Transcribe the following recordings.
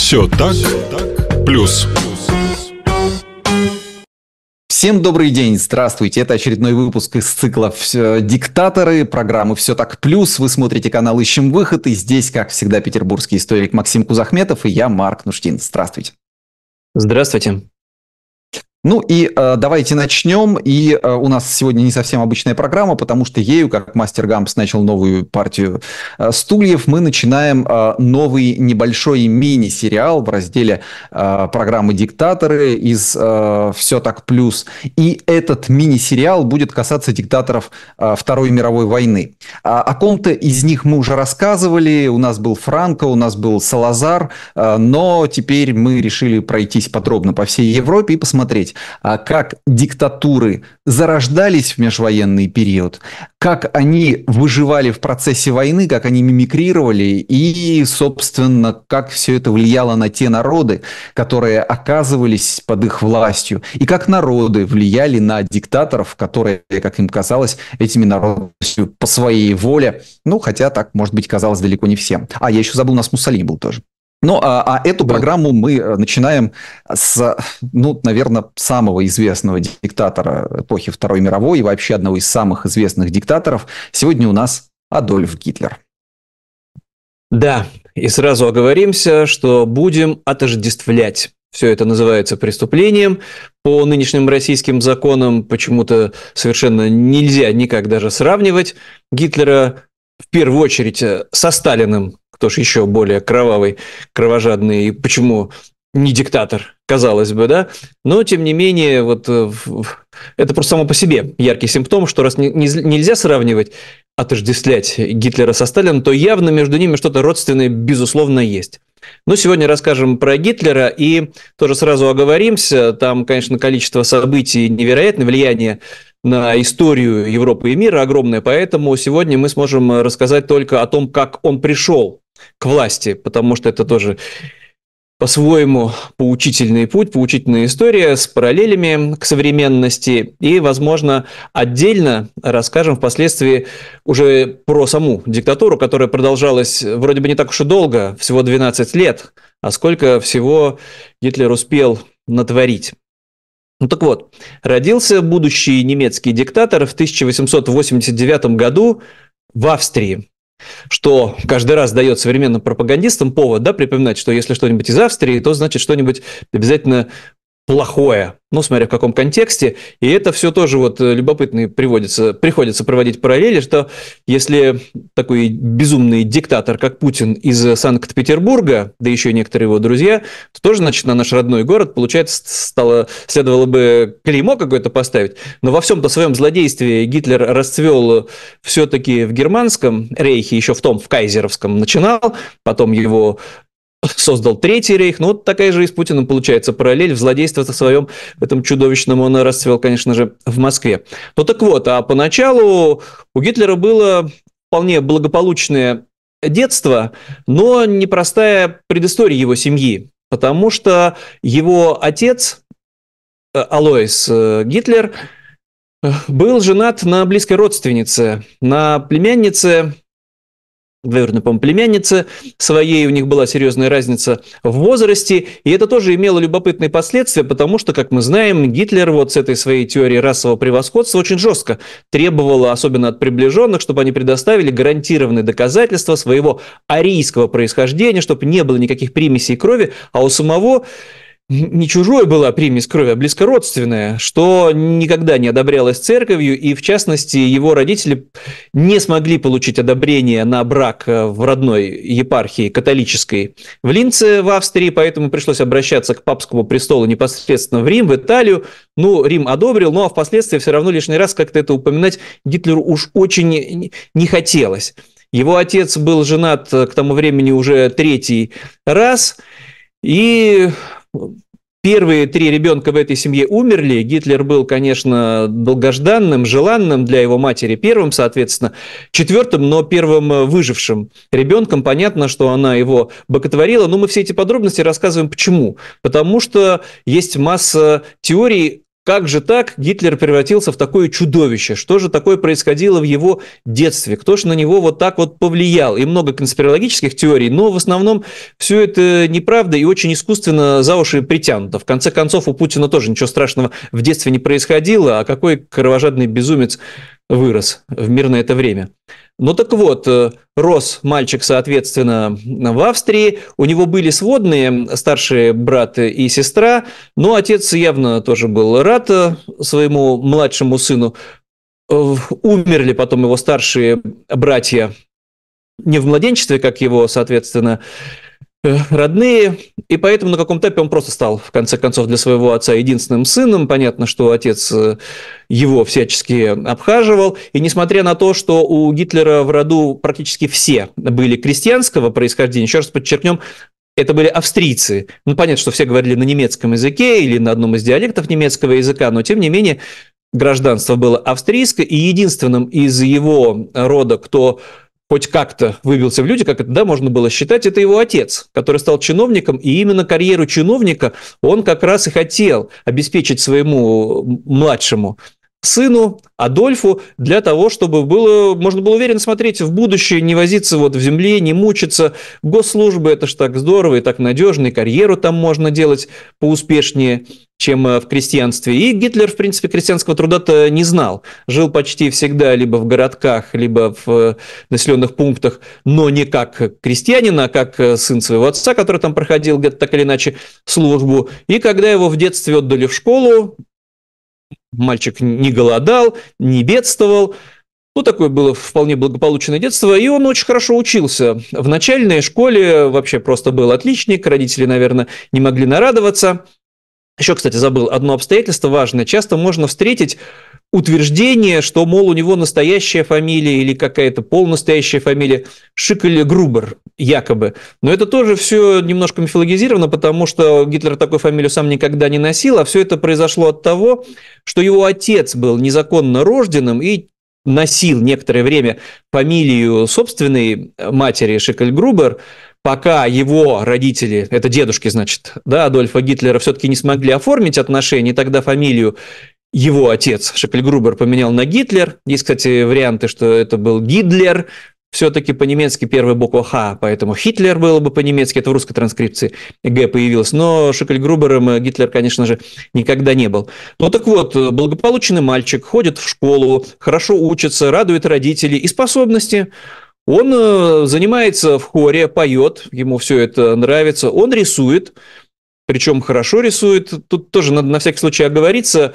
Все так, плюс. Всем добрый день, здравствуйте. Это очередной выпуск из цикла «Диктаторы», программы «Все так плюс». Вы смотрите канал «Ищем выход», и здесь, как всегда, петербургский историк Максим Кузахметов и я, Марк Нуштин. Здравствуйте. Здравствуйте. Ну и давайте начнем. И у нас сегодня не совсем обычная программа, потому что ею, как Мастер Гампс начал новую партию стульев, мы начинаем новый небольшой мини-сериал в разделе программы «Диктаторы» из «Все так плюс». И этот мини-сериал будет касаться диктаторов Второй мировой войны. О ком-то из них мы уже рассказывали. У нас был Франко, у нас был Салазар, но теперь мы решили пройтись подробно по всей Европе и посмотреть, как диктатуры зарождались в межвоенный период, как они выживали в процессе войны, как они мимикрировали и, собственно, как все это влияло на те народы, которые оказывались под их властью, и как народы влияли на диктаторов, которые, как им казалось, этими народами по своей воле, ну, хотя так, может быть, казалось далеко не всем. Я еще забыл, у нас Муссолини был тоже. Ну, эту программу мы начинаем с, наверное, самого известного диктатора эпохи Второй мировой и вообще одного из самых известных диктаторов. Сегодня у нас Адольф Гитлер. Да, и сразу оговоримся, что будем отождествлять. Все это называется преступлением. По нынешним российским законам почему-то совершенно нельзя никак даже сравнивать Гитлера, в первую очередь, со Сталиным. Кто ж еще более кровавый, кровожадный, и почему не диктатор, казалось бы, да? Но, тем не менее, это просто само по себе яркий симптом, что раз нельзя сравнивать, отождествлять Гитлера со Сталиным, то явно между ними что-то родственное, безусловно, есть. Но сегодня расскажем про Гитлера и тоже сразу оговоримся. Там, конечно, количество событий невероятное, влияние на историю Европы и мира огромное, поэтому сегодня мы сможем рассказать только о том, как он пришел к власти, потому что это тоже по-своему поучительный путь, поучительная история с параллелями к современности, и, возможно, отдельно расскажем впоследствии уже про саму диктатуру, которая продолжалась вроде бы не так уж и долго, всего 12 лет, а сколько всего Гитлер успел натворить. Ну так вот, родился будущий немецкий диктатор в 1889 году в Австрии, что каждый раз дает современным пропагандистам повод, припоминать, что если что-нибудь из Австрии, то значит что-нибудь обязательно плохое. Смотря в каком контексте. И это все тоже любопытно приходится проводить параллели, что если такой безумный диктатор, как Путин, из Санкт-Петербурга, да еще и некоторые его друзья, то тоже, значит, на наш родной город, получается, следовало бы клеймо какое-то поставить. Но во всем-то своем злодействе Гитлер расцвел все-таки в германском рейхе, еще в кайзеровском начинал, потом его создал Третий рейх, такая же и с Путиным получается параллель. В злодействе-то своем, в этом чудовищном, он расцвел, конечно же, в Москве. А поначалу у Гитлера было вполне благополучное детство, но непростая предыстория его семьи, потому что его отец, Алоис Гитлер, был женат на близкой родственнице, на племяннице, двоюродной, по-моему, племяннице своей, у них была серьезная разница в возрасте, и это тоже имело любопытные последствия, потому что, как мы знаем, Гитлер с этой своей теорией расового превосходства очень жестко требовал, особенно от приближенных, чтобы они предоставили гарантированные доказательства своего арийского происхождения, чтобы не было никаких примесей крови, а у самого не чужое была примесь крови, а близкородственная, что никогда не одобрялось церковью, и, в частности, его родители не смогли получить одобрение на брак в родной епархии католической в Линце в Австрии, поэтому пришлось обращаться к папскому престолу непосредственно в Рим, в Италию. Рим одобрил, а впоследствии все равно лишний раз как-то это упоминать Гитлеру уж очень не хотелось. Его отец был женат к тому времени уже третий раз, и первые 3 ребенка в этой семье умерли. Гитлер был, конечно, долгожданным, желанным для его матери, первым, соответственно, 4-м, но первым выжившим ребенком. Понятно, что она его боготворила, но мы все эти подробности рассказываем почему. Потому что есть масса теорий, как же так Гитлер превратился в такое чудовище? Что же такое происходило в его детстве? Кто же на него вот так вот повлиял? И много конспирологических теорий, но в основном все это неправда и очень искусственно за уши притянуто. В конце концов, у Путина тоже ничего страшного в детстве не происходило, а какой кровожадный безумец вырос в мирное это время. Ну так вот, рос мальчик, соответственно, в Австрии, у него были сводные, старшие брат и сестра, но отец явно тоже был рад своему младшему сыну. Умерли потом его старшие братья не в младенчестве, как его, соответственно, родные, и поэтому на каком-то этапе он просто стал, в конце концов, для своего отца единственным сыном. Понятно, что отец его всячески обхаживал, и несмотря на то, что у Гитлера в роду практически все были крестьянского происхождения, еще раз подчеркнем, это были австрийцы. Ну, понятно, что все говорили на немецком языке или на одном из диалектов немецкого языка, но, тем не менее, гражданство было австрийское, и единственным из его рода, кто хоть как-то выбился в люди, как это, да, можно было считать, это его отец, который стал чиновником, и именно карьеру чиновника он как раз и хотел обеспечить своему младшему сыну Адольфу для того, чтобы можно было уверенно смотреть в будущее, не возиться вот в земле, не мучиться. Госслужбы – это ж так здорово и так надежно, и карьеру там можно делать поуспешнее, чем в крестьянстве. И Гитлер, в принципе, крестьянского труда-то не знал. Жил почти всегда либо в городках, либо в населенных пунктах, но не как крестьянин, а как сын своего отца, который там проходил где-то так или иначе службу. И когда его в детстве отдали в школу, мальчик не голодал, не бедствовал. Ну, такое было вполне благополучное детство, и он очень хорошо учился. В начальной школе вообще просто был отличник, родители, наверное, не могли нарадоваться. Еще, кстати, забыл одно обстоятельство важное. Часто можно встретить утверждение, что, мол, у него настоящая фамилия или какая-то полунастоящая фамилия Шикель-Грубер, якобы. Но это тоже все немножко мифологизировано, потому что Гитлер такую фамилию сам никогда не носил, а все это произошло от того, что его отец был незаконно рожденным и носил некоторое время фамилию собственной матери Шикель-Грубер, пока его родители, это дедушки, значит, да, Адольфа Гитлера, все-таки не смогли оформить отношения, и тогда фамилию его отец Шикель-Грубер поменял на Гитлер. Есть, кстати, варианты, что это был Гидлер, все-таки по-немецки первая буква Х, поэтому Хитлер было бы по-немецки, это в русской транскрипции Г появилось, но Шикель-Грубером Гитлер, конечно же, никогда не был. Ну так вот, благополучный мальчик, ходит в школу, хорошо учится, радует родителей и способности. Он занимается в хоре, поет, ему все это нравится, он рисует, причем хорошо рисует. Тут тоже надо на всякий случай оговориться.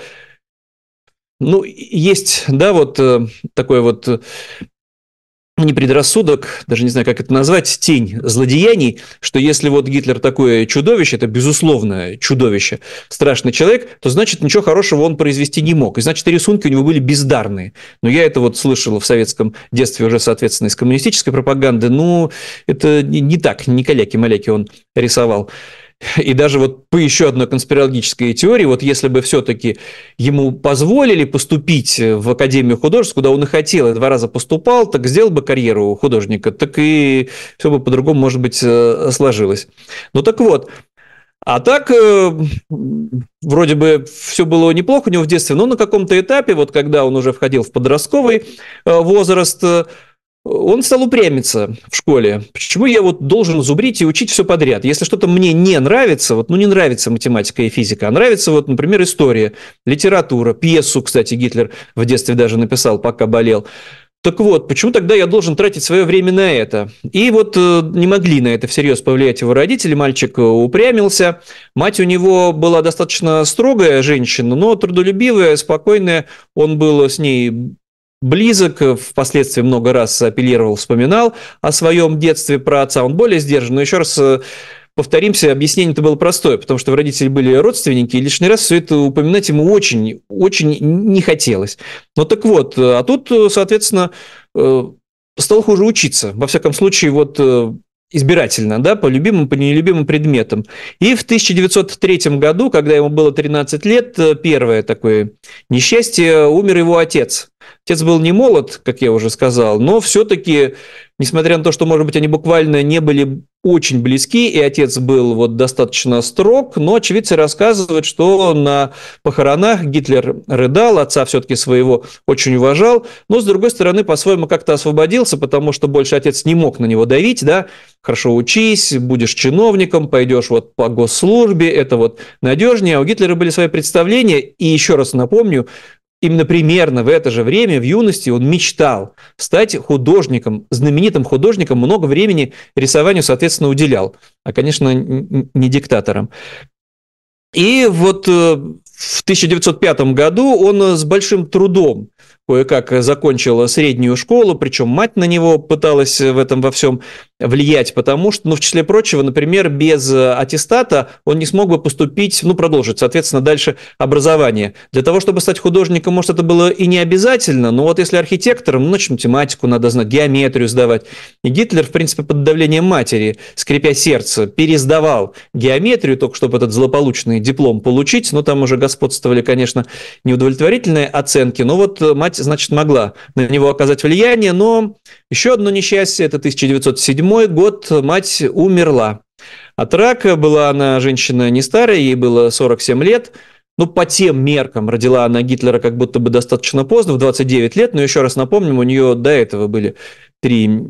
Ну, есть, да, вот такой вот не предрассудок, даже не знаю, как это назвать, тень злодеяний, что если вот Гитлер такое чудовище, это безусловно чудовище, страшный человек, то значит ничего хорошего он произвести не мог. И значит и рисунки у него были бездарные. Но я это вот слышал в советском детстве уже, соответственно, из коммунистической пропаганды. Ну, это не так, не каляки-маляки он рисовал. И даже вот по еще одной конспирологической теории, вот если бы все-таки ему позволили поступить в Академию художеств, куда он и хотел, и 2 раза поступал, так сделал бы карьеру художника, так и все бы по-другому, может быть, сложилось. Ну так вот, а так вроде бы все было неплохо у него в детстве, но на каком-то этапе, вот когда он уже входил в подростковый возраст, он стал упрямиться в школе. Почему я вот должен зубрить и учить все подряд? Если что-то мне не нравится, вот, ну не нравится математика и физика, а нравится вот, например, история, литература, пьесу, кстати, Гитлер в детстве даже написал, пока болел. Так вот, почему тогда я должен тратить свое время на это? И вот не могли на это всерьез повлиять его родители, мальчик упрямился. Мать у него была достаточно строгая женщина, но трудолюбивая, спокойная, он был с ней близок, впоследствии много раз апеллировал, вспоминал о своем детстве про отца, он более сдержан, но еще раз повторимся, объяснение-то было простое, потому что родители были родственники, и лишний раз все это упоминать ему очень, очень не хотелось. Ну так вот, а тут, соответственно, стал хуже учиться, во всяком случае, вот избирательно, да, по любимым, по нелюбимым предметам. И в 1903 году, когда ему было 13 лет, первое такое несчастье, умер его отец. Отец был не молод, как я уже сказал, но все-таки, несмотря на то, что, может быть, они буквально не были очень близки, и отец был вот достаточно строг, но очевидцы рассказывают, что на похоронах Гитлер рыдал, отца все-таки своего очень уважал, но, с другой стороны, по-своему как-то освободился, потому что больше отец не мог на него давить, да, хорошо учись, будешь чиновником, пойдешь вот по госслужбе, это вот надежнее, а у Гитлера были свои представления, и еще раз напомню, именно примерно в это же время, в юности, он мечтал стать художником, знаменитым художником, много времени рисованию, соответственно, уделял, а, конечно, не диктатором. И вот в 1905 году он с большим трудом кое-как закончил среднюю школу, причем мать на него пыталась в этом во всем влиять, потому что, в числе прочего, например, без аттестата он не смог бы поступить, продолжить, соответственно, дальше образование. Для того, чтобы стать художником, может, это было и не обязательно, но вот если архитектором, значит, математику надо знать, геометрию сдавать. И Гитлер, в принципе, под давлением матери, скрипя сердце, пересдавал геометрию, только чтобы этот злополучный диплом получить, но там уже господствовали, конечно, неудовлетворительные оценки, но вот мать, значит, могла на него оказать влияние, но еще одно несчастье, это 1907 год, мать умерла от рака, была она женщина не старая, ей было 47 лет, по тем меркам родила она Гитлера как будто бы достаточно поздно, в 29 лет, но еще раз напомним, у нее до этого были 3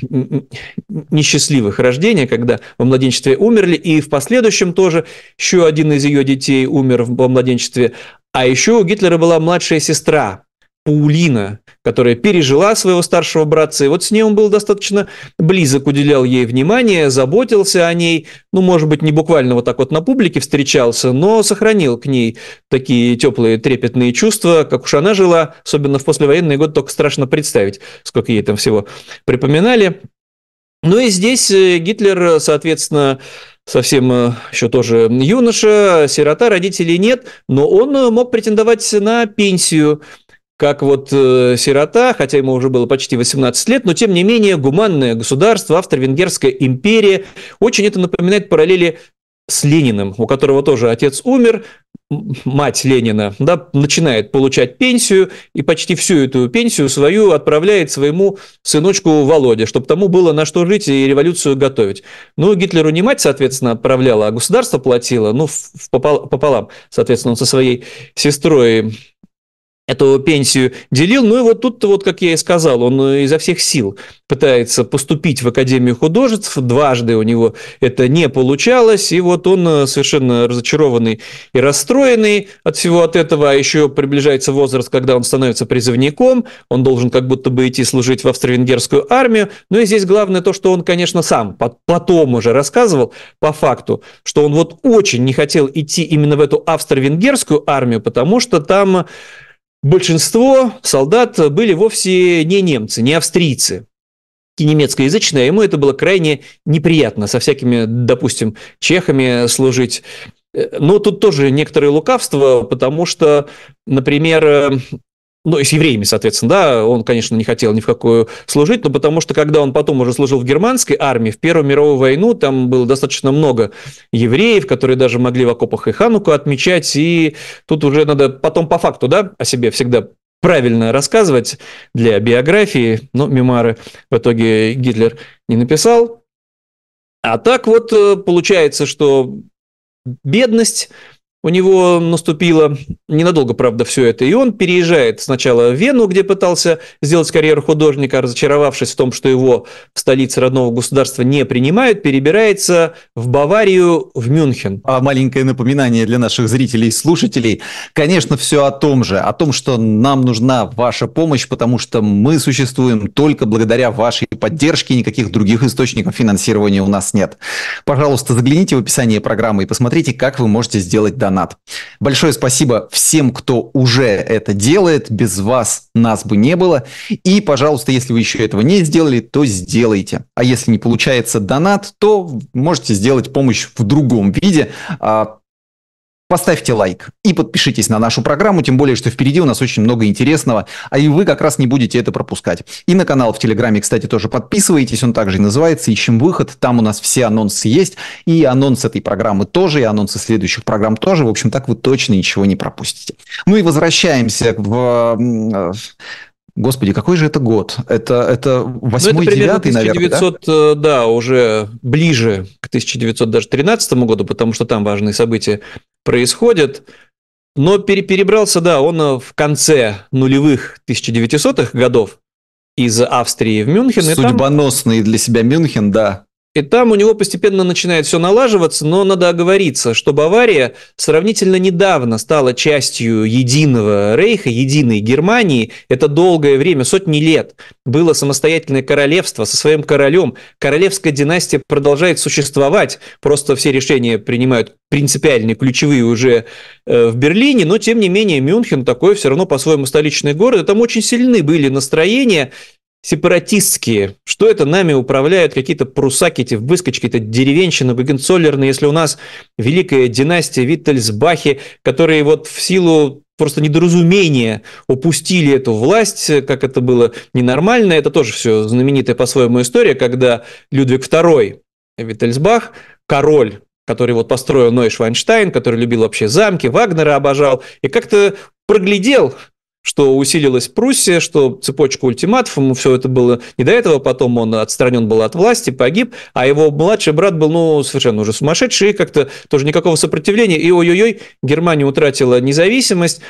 несчастливых рождения, когда во младенчестве умерли, и в последующем тоже еще один из ее детей умер во младенчестве, а еще у Гитлера была младшая сестра, Паулина, которая пережила своего старшего братца, и вот с ней он был достаточно близок, уделял ей внимание, заботился о ней, может быть, не буквально вот так вот на публике встречался, но сохранил к ней такие теплые, трепетные чувства, как уж она жила, особенно в послевоенные годы, только страшно представить, сколько ей там всего припоминали. И здесь Гитлер, соответственно, совсем еще тоже юноша, сирота, родителей нет, но он мог претендовать на пенсию, как вот сирота, хотя ему уже было почти 18 лет, но тем не менее гуманное государство, Австро-Венгерская империя, очень это напоминает параллели с Лениным, у которого тоже отец умер, мать Ленина, начинает получать пенсию и почти всю эту пенсию свою отправляет своему сыночку Володе, чтобы тому было на что жить и революцию готовить. Гитлеру не мать, соответственно, отправляла, а государство платило, пополам, соответственно, он со своей сестрой эту пенсию делил. И вот тут, вот как я и сказал, он изо всех сил пытается поступить в Академию художеств. Дважды у него это не получалось. И вот он совершенно разочарованный и расстроенный от всего от этого. А еще приближается возраст, когда он становится призывником. Он должен как будто бы идти служить в австро-венгерскую армию. И здесь главное то, что он, конечно, сам потом уже рассказывал по факту, что он вот очень не хотел идти именно в эту австро-венгерскую армию, потому что там большинство солдат были вовсе не немцы, не австрийцы, и немецкоязычные, а ему это было крайне неприятно со всякими, допустим, чехами служить. Но тут тоже некоторое лукавство, потому что, например, и с евреями, соответственно, он, конечно, не хотел ни в какую служить, но потому что, когда он потом уже служил в германской армии, в Первую мировую войну, там было достаточно много евреев, которые даже могли в окопах и Хануку отмечать, и тут уже надо потом по факту, о себе всегда правильно рассказывать для биографии, но мемуары в итоге Гитлер не написал. А так вот получается, что бедность у него наступило ненадолго, правда, все это. И он переезжает сначала в Вену, где пытался сделать карьеру художника, разочаровавшись в том, что его в столице родного государства не принимают, перебирается в Баварию, в Мюнхен. Маленькое напоминание для наших зрителей и слушателей. Конечно, все о том же, о том, что нам нужна ваша помощь, потому что мы существуем только благодаря вашей поддержке, никаких других источников финансирования у нас нет. Пожалуйста, загляните в описание программы и посмотрите, как вы можете сделать донат. Большое спасибо всем, кто уже это делает. Без вас нас бы не было. И, пожалуйста, если вы еще этого не сделали, то сделайте. А если не получается донат, то можете сделать помощь в другом виде. Поставьте лайк и подпишитесь на нашу программу, тем более, что впереди у нас очень много интересного, а и вы как раз не будете это пропускать. И на канал в Телеграме, кстати, тоже подписывайтесь, он также и называется «Ищем выход», там у нас все анонсы есть, и анонс этой программы тоже, и анонсы следующих программ тоже, в общем, так вы точно ничего не пропустите. И возвращаемся Господи, какой же это год? Это 8-й, 9-й, наверное, 1900, да? Да, уже ближе к 1913 году, потому что там важные события происходят. Но перебрался, да, он в конце нулевых 1900-х годов из Австрии в Мюнхен. Судьбоносный для себя Мюнхен, да. И там у него постепенно начинает все налаживаться, но надо оговориться, что Бавария сравнительно недавно стала частью единого рейха, единой Германии. Это долгое время, сотни лет было самостоятельное королевство со своим королем. Королевская династия продолжает существовать, просто все решения принимают принципиальные, ключевые уже в Берлине, но тем не менее Мюнхен такой все равно по-своему столичный город. И там очень сильны были настроения сепаратистские, что это нами управляют какие-то прусаки, эти выскочки, это деревенщина, Гогенцоллерны, если у нас великая династия Виттельсбахи, которые вот в силу просто недоразумения упустили эту власть, как это было ненормально, это тоже все знаменитая по-своему история, когда Людвиг II Виттельсбах, король, который вот построил Нойшвайнштайн, который любил вообще замки, Вагнера обожал, и как-то проглядел, что усилилась Пруссия, что цепочка ультиматов, ему все это было не до этого, потом он отстранен был от власти, погиб, а его младший брат был, совершенно уже сумасшедший, и как-то тоже никакого сопротивления, и ой-ой-ой, Германия утратила независимость,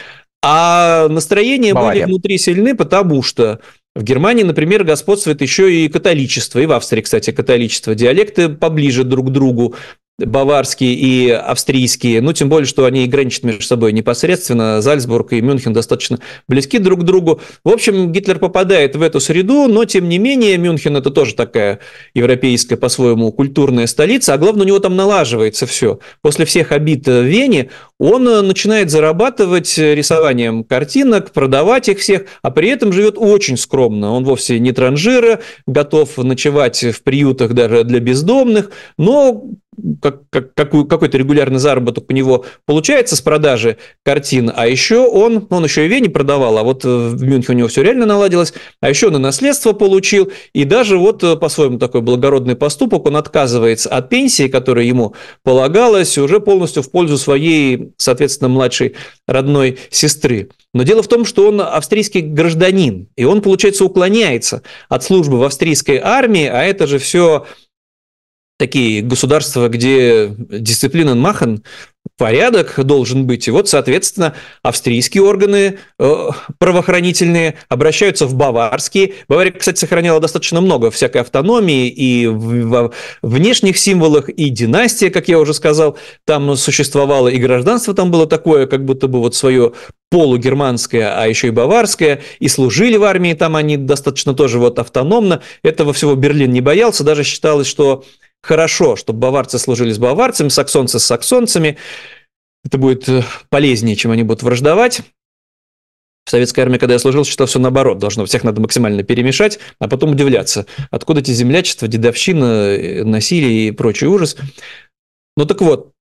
а настроения Бавария были внутри сильны, потому что в Германии, например, господствует еще и католичество, и в Австрии, кстати, католичество, диалекты поближе друг к другу, баварские и австрийские, ну, тем более, что они граничат между собой непосредственно, Зальцбург и Мюнхен достаточно близки друг к другу. В общем, Гитлер попадает в эту среду, но, тем не менее, Мюнхен – это тоже такая европейская, по-своему, культурная столица, а главное, у него там налаживается все. После всех обид в Вене он начинает зарабатывать рисованием картинок, продавать их всех, а при этом живет очень скромно. Он вовсе не транжира, готов ночевать в приютах даже для бездомных, но какой-то регулярный заработок у него получается с продажи картин, а еще он еще и в Вене продавал, а вот в Мюнхене у него все реально наладилось, а еще он и наследство получил, и даже вот по-своему такой благородный поступок, он отказывается от пенсии, которая ему полагалась, уже полностью в пользу своей, соответственно, младшей родной сестры. Но дело в том, что он австрийский гражданин, и он, получается, уклоняется от службы в австрийской армии, а это же все такие государства, где дисциплина Махен, порядок должен быть. И вот, соответственно, австрийские органы правоохранительные обращаются в баварские. Бавария, кстати, сохраняла достаточно много всякой автономии и в внешних символах, и династия, как я уже сказал, там существовало, и гражданство там было такое, как будто бы вот свое полугерманское, а еще и баварское, и служили в армии там они достаточно тоже вот автономно. Этого всего Берлин не боялся, даже считалось, что хорошо, чтобы баварцы служили с баварцами, саксонцы с саксонцами. Это будет полезнее, чем они будут враждовать. В советской армии, когда я служил, считал все наоборот. Должно всех надо максимально перемешать, а потом удивляться, откуда эти землячества, дедовщина, насилие и прочий ужас. Ну так вот,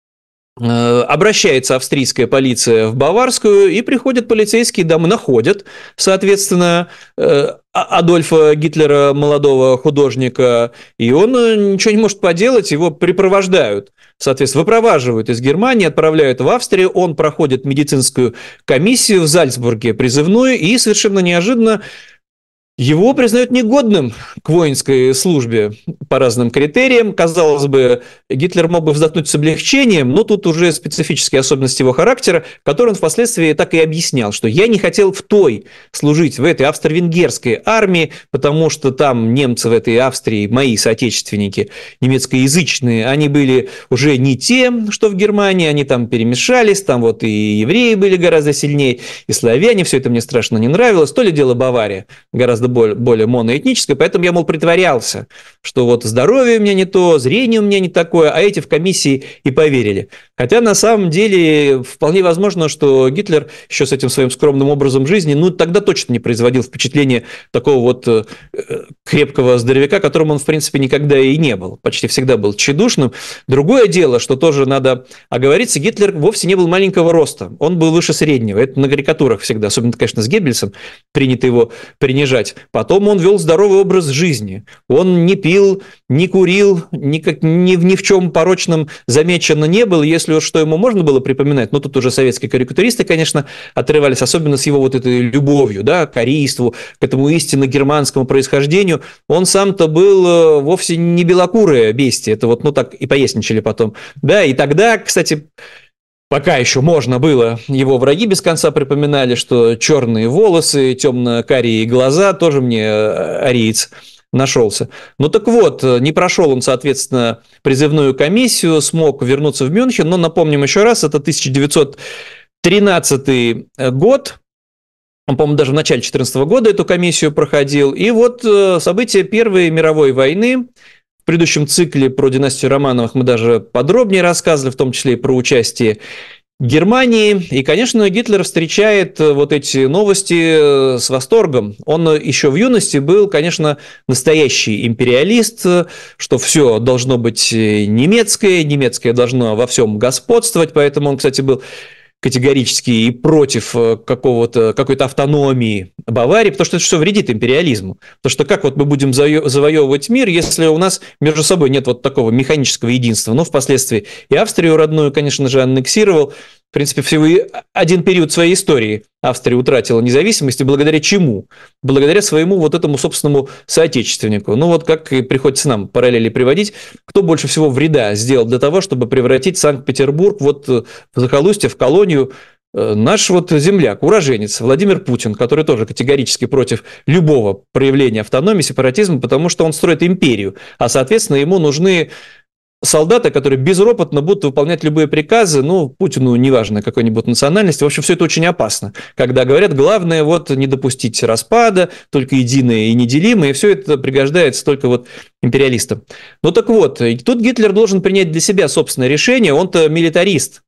обращается австрийская полиция в баварскую, и приходят полицейские дамы, находят, соответственно, Адольфа Гитлера, молодого художника, и он ничего не может поделать, его припровождают, соответственно, выпроваживают из Германии, отправляют в Австрию, он проходит медицинскую комиссию в Зальцбурге призывную, и совершенно неожиданно его признают негодным к воинской службе по разным критериям. Казалось бы, Гитлер мог бы вздохнуть с облегчением, но тут уже специфические особенности его характера, которые он впоследствии так и объяснял, что я не хотел служить в этой австро-венгерской армии, потому что там немцы в этой Австрии, мои соотечественники немецкоязычные, они были уже не те, что в Германии, они там перемешались, там вот и евреи были гораздо сильнее, и славяне, все это мне страшно не нравилось, то ли дело Бавария, гораздо более моноэтническое, поэтому я, мол, притворялся, что вот здоровье у меня не то, зрение у меня не такое, а эти в комиссии и поверили. Хотя на самом деле вполне возможно, что Гитлер еще с этим своим скромным образом жизни, тогда точно не производил впечатление такого вот крепкого здоровяка, которым он, в принципе, никогда и не был. Почти всегда был тщедушным. Другое дело, что тоже надо оговориться, Гитлер вовсе не был маленького роста, он был выше среднего. Это на карикатурах всегда, особенно, конечно, с Геббельсом принято его принижать. Потом он вел здоровый образ жизни. Он не пил, не курил, ни в чем порочном замечено не был. Если уж что ему можно было припоминать, ну, тут уже советские карикатуристы, конечно, отрывались, особенно с его вот этой любовью, да, к арийству, к этому истинно германскому происхождению. Он сам-то был вовсе не белокурое бестие. Это вот, ну, так и поясничали потом. Да, и тогда, кстати, пока еще можно было, его враги без конца припоминали, что черные волосы, темно-карие глаза, тоже мне ариец нашелся. Ну так вот, не прошел он, соответственно, призывную комиссию, смог вернуться в Мюнхен, но напомним еще раз, это 1913 год, он, по-моему, даже в начале 2014 года эту комиссию проходил, и вот события Первой мировой войны. В предыдущем цикле про династию Романовых мы даже подробнее рассказывали, в том числе и про участие Германии. И, конечно, Гитлер встречает вот эти новости с восторгом. Он еще в юности был, конечно, настоящий империалист, что все должно быть немецкое, немецкое должно во всем господствовать, поэтому он, кстати, был категорически и против какой-то автономии Баварии, потому что это все вредит империализму. Потому что как вот мы будем завоевывать мир, если у нас между собой нет вот такого механического единства? Ну, впоследствии и Австрию родную, конечно же, аннексировал. В принципе, всего один период своей истории Австрия утратила независимость, и благодаря чему? Благодаря своему вот этому собственному соотечественнику. Ну вот как и приходится нам параллели приводить, кто больше всего вреда сделал для того, чтобы превратить Санкт-Петербург вот в захолустье, в колонию. Наш вот земляк, уроженец Владимир Путин, который тоже категорически против любого проявления автономии, сепаратизма, потому что он строит империю, а, соответственно, ему нужны солдаты, которые безропотно будут выполнять любые приказы, ну, Путину неважно какой-нибудь национальности, в общем, все это очень опасно. Когда говорят, главное вот не допустить распада, только единое и неделимое, и все это пригождается только вот империалистам. Ну так вот, тут Гитлер должен принять для себя собственное решение, он-то милитарист,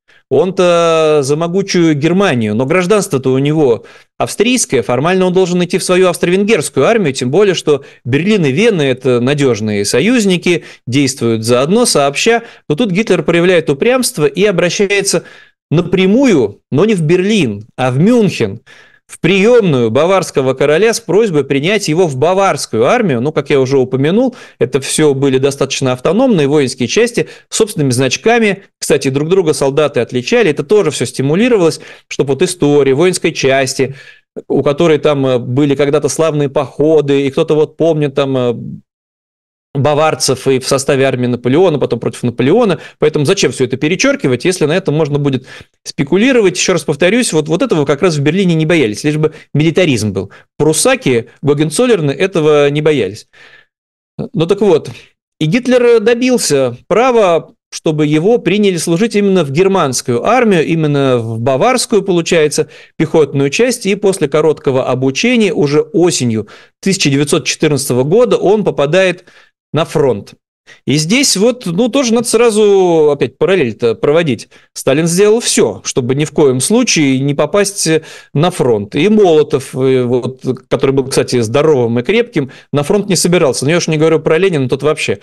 он-то за могучую Германию, но гражданство-то у него австрийское, формально он должен идти в свою австро-венгерскую армию, тем более, что Берлин и Вена – это надежные союзники, действуют заодно, сообща, но тут Гитлер проявляет упрямство и обращается напрямую, но не в Берлин, а в Мюнхен, в приемную баварского короля с просьбой принять его в баварскую армию. Ну, как я уже упомянул, это все были достаточно автономные воинские части с собственными значками. Кстати, друг друга солдаты отличали. Это тоже все стимулировалось, чтобы вот история воинской части, у которой там были когда-то славные походы, и кто-то вот помнит там баварцев и в составе армии Наполеона, потом против Наполеона. Поэтому зачем все это перечеркивать, если на этом можно будет спекулировать? Еще раз повторюсь, вот этого как раз в Берлине не боялись, лишь бы милитаризм был. Пруссаки, Гогенцоллерны этого не боялись. Ну так вот, и Гитлер добился права, чтобы его приняли служить именно в германскую армию, именно в баварскую, получается, пехотную часть, и после короткого обучения уже осенью 1914 года он попадает на фронт. И здесь вот, ну, тоже надо сразу опять параллель-то проводить. Сталин сделал все, чтобы ни в коем случае не попасть на фронт. И Молотов, вот, который был, кстати, здоровым и крепким, на фронт не собирался. Но я уж не говорю про Ленина, тот вообще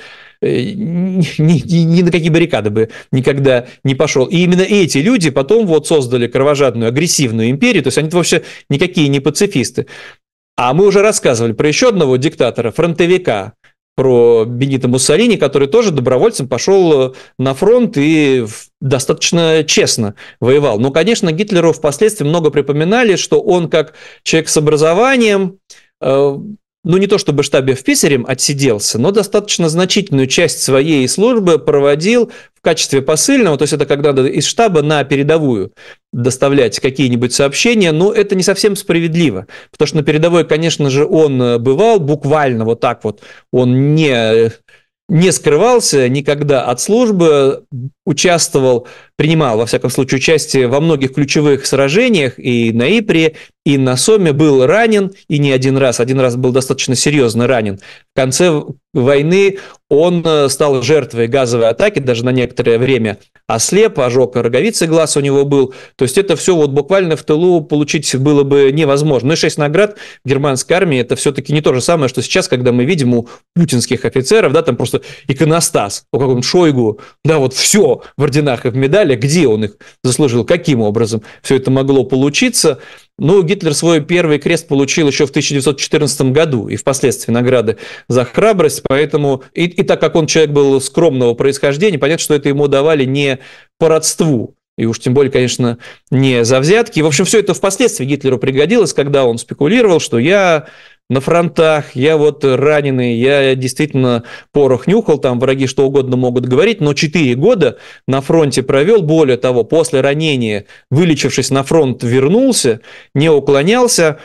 ни на какие баррикады бы никогда не пошел. И именно эти люди потом вот создали кровожадную, агрессивную империю. То есть они вообще никакие не пацифисты. А мы уже рассказывали про еще одного диктатора, фронтовика, про Бенито Муссолини, который тоже добровольцем пошел на фронт и достаточно честно воевал. Но, конечно, Гитлеру впоследствии много припоминали, что он как человек с образованием, ну, не то чтобы штабе-офицером отсиделся, но достаточно значительную часть своей службы проводил в качестве посыльного, то есть это когда надо из штаба на передовую доставлять какие-нибудь сообщения, но это не совсем справедливо, потому что на передовой, конечно же, он бывал буквально вот так вот, он не скрывался никогда от службы, участвовал, принимал, во всяком случае, участие во многих ключевых сражениях, и на Ипре, и на Соме, был ранен, и не один раз был достаточно серьезно ранен. В конце войны он стал жертвой газовой атаки, даже на некоторое время ослеп, ожог роговицы глаз у него был. То есть это все вот буквально в тылу получить было бы невозможно. Ну и 6 наград в германской армии – это все-таки не то же самое, что сейчас, когда мы видим у путинских офицеров, да, там просто иконостас, у какого-нибудь Шойгу, да, вот все в орденах и в медалях, медали, где он их заслужил, каким образом все это могло получиться. Ну, Гитлер свой первый крест получил еще в 1914 году, и впоследствии награды за храбрость, поэтому, и так как он человек был скромного происхождения, понятно, что это ему давали не по родству, и уж тем более, конечно, не за взятки. И, в общем, все это впоследствии Гитлеру пригодилось, когда он спекулировал, что я на фронтах, я вот раненый, я действительно порох нюхал, там враги что угодно могут говорить, но 4 года на фронте провел, более того, после ранения, вылечившись на фронт, вернулся, не уклонялся.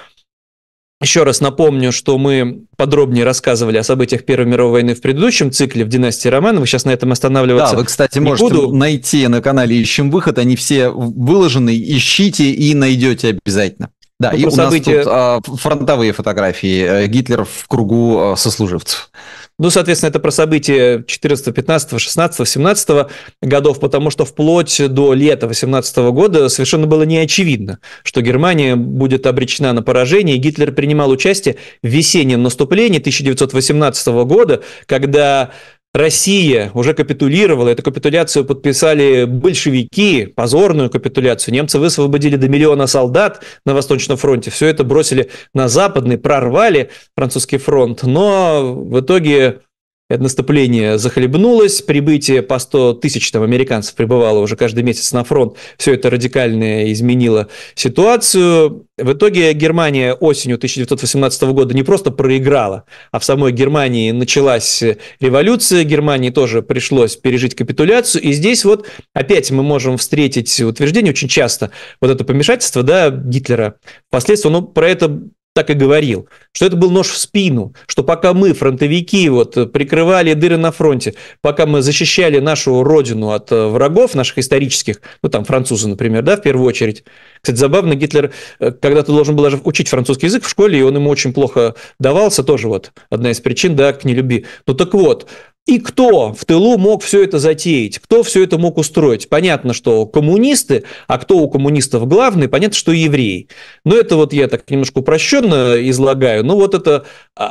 Еще раз напомню, что мы подробнее рассказывали о событиях Первой мировой войны в предыдущем цикле в «Династии Романовых». Сейчас на этом останавливаться. Да, вы, кстати, можете найти на канале «Ищем выход». Они все выложены. Ищите и найдете обязательно. Да, и у нас тут фронтовые фотографии. Гитлер в кругу сослуживцев. Ну, соответственно, это про события 14, 15, 16, 17 годов, потому что вплоть до лета 18 года совершенно было неочевидно, что Германия будет обречена на поражение. И Гитлер принимал участие в весеннем наступлении 1918 года, когда Россия уже капитулировала, эту капитуляцию подписали большевики, позорную капитуляцию. Немцы высвободили до 1 миллиона солдат на Восточном фронте, все это бросили на Западный, прорвали французский фронт, но в итоге это наступление захлебнулось, прибытие по 100 тысяч американцев прибывало уже каждый месяц на фронт, все это радикально изменило ситуацию. В итоге Германия осенью 1918 года не просто проиграла, а в самой Германии началась революция, Германии тоже пришлось пережить капитуляцию, и здесь вот опять мы можем встретить утверждение очень часто, вот это помешательство, да, Гитлера, впоследствии он про это так и говорил, что это был нож в спину, что пока мы, фронтовики, вот, прикрывали дыры на фронте, пока мы защищали нашу родину от врагов наших исторических, ну, там, французы, например, да, в первую очередь. Кстати, забавно, Гитлер когда-то должен был даже учить французский язык в школе, и он ему очень плохо давался, тоже вот одна из причин, да, к нелюбви. Ну, так вот, и кто в тылу мог все это затеять? Кто все это мог устроить? Понятно, что коммунисты, а кто у коммунистов главный? Понятно, что евреи. Но это вот я так немножко упрощенно излагаю. Но вот это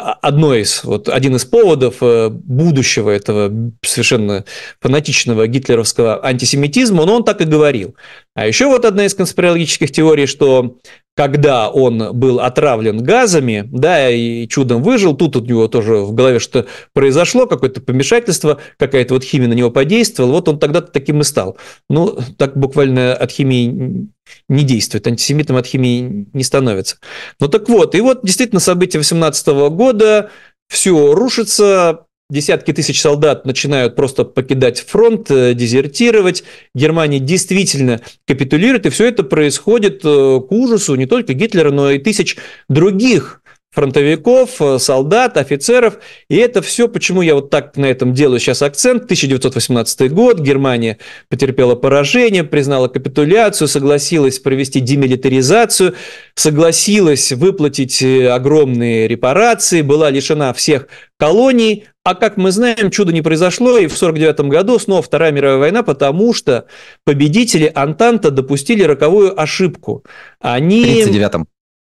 один из поводов будущего этого совершенно фанатичного гитлеровского антисемитизма, но он так и говорил. А еще вот одна из конспирологических теорий, что когда он был отравлен газами, да, и чудом выжил, тут у него тоже в голове что-то произошло, какое-то помешательство, какая-то вот химия на него подействовала, вот он тогда-то таким и стал. Ну, так буквально от химии не действует, антисемитом от химии не становится. Ну, так вот, и вот действительно события 18 года, все рушится, десятки тысяч солдат начинают просто покидать фронт, дезертировать. Германия действительно капитулирует, и все это происходит к ужасу не только Гитлера, но и тысяч других фронтовиков, солдат, офицеров. И это все, почему я вот так на этом делаю сейчас акцент. 1918 год, Германия потерпела поражение, признала капитуляцию, согласилась провести демилитаризацию, согласилась выплатить огромные репарации, была лишена всех колоний. А как мы знаем, чудо не произошло, и в 1949 году снова Вторая мировая война, потому что победители Антанта допустили роковую ошибку. Они... В 1939-м.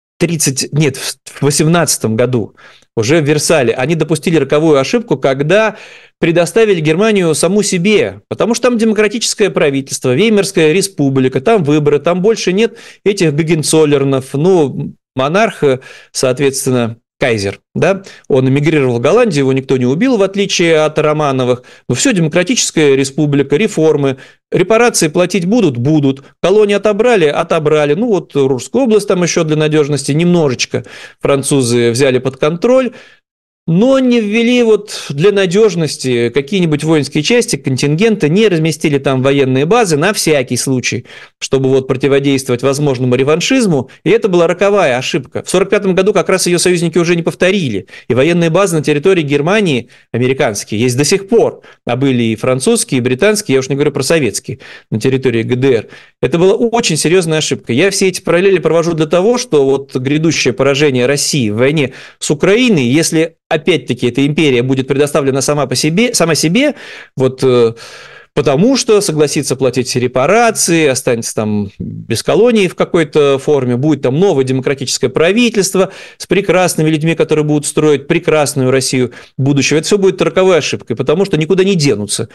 В 18 году, уже в Версале, они допустили роковую ошибку, когда предоставили Германию саму себе, потому что там демократическое правительство, Веймарская республика, там выборы, там больше нет этих Гогенцоллернов, ну, монарх, соответственно, кайзер, да, он эмигрировал в Голландию, его никто не убил, в отличие от Романовых, но все, демократическая республика, реформы, репарации платить будут, колонии отобрали, ну вот Рурскую область там еще для надежности немножечко французы взяли под контроль, но не ввели вот для надежности какие-нибудь воинские части, контингенты, не разместили там военные базы на всякий случай, чтобы вот противодействовать возможному реваншизму, и это была роковая ошибка. В 1945 году как раз ее союзники уже не повторили, и военные базы на территории Германии, американские, есть до сих пор, а были и французские, и британские, я уж не говорю про советские, на территории ГДР. Это была очень серьезная ошибка. Я все эти параллели провожу для того, что вот грядущее поражение России в войне с Украиной, если опять-таки эта империя будет предоставлена сама себе, вот потому что согласится платить репарации, останется там без колонии в какой-то форме, будет там новое демократическое правительство с прекрасными людьми, которые будут строить прекрасную Россию будущего. Это все будет роковой ошибкой, потому что никуда не денутся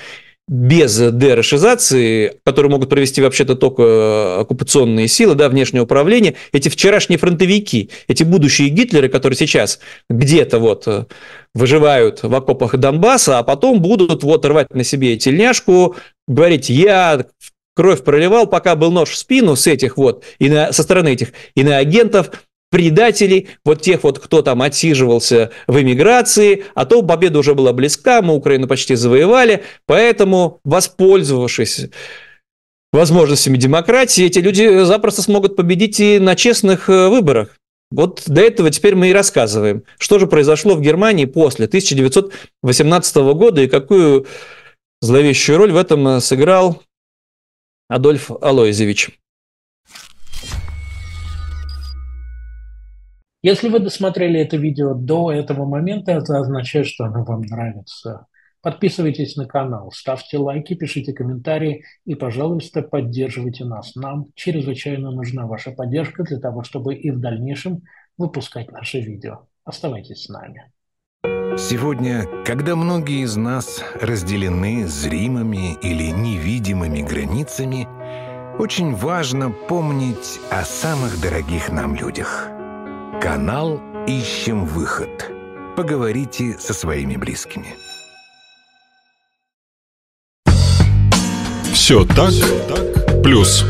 без дерошизации, которые могут провести вообще-то только оккупационные силы, да, внешнее управление, эти вчерашние фронтовики, эти будущие Гитлеры, которые сейчас где-то вот выживают в окопах Донбасса, а потом будут вот рвать на себе тельняшку, говорить: я кровь проливал, пока был нож в спину с этих вот, со стороны этих иноагентов, предателей, вот тех вот, кто там отсиживался в эмиграции, а то победа уже была близка, мы Украину почти завоевали, поэтому, воспользовавшись возможностями демократии, эти люди запросто смогут победить и на честных выборах. Вот до этого теперь мы и рассказываем, что же произошло в Германии после 1918 года и какую зловещую роль в этом сыграл Адольф Алойзевич. Если вы досмотрели это видео до этого момента, это означает, что оно вам нравится. Подписывайтесь на канал, ставьте лайки, пишите комментарии и, пожалуйста, поддерживайте нас. Нам чрезвычайно нужна ваша поддержка для того, чтобы и в дальнейшем выпускать наши видео. Оставайтесь с нами. Сегодня, когда многие из нас разделены зримыми или невидимыми границами, очень важно помнить о самых дорогих нам людях. Канал «Ищем выход». Поговорите со своими близкими. Все так, плюс.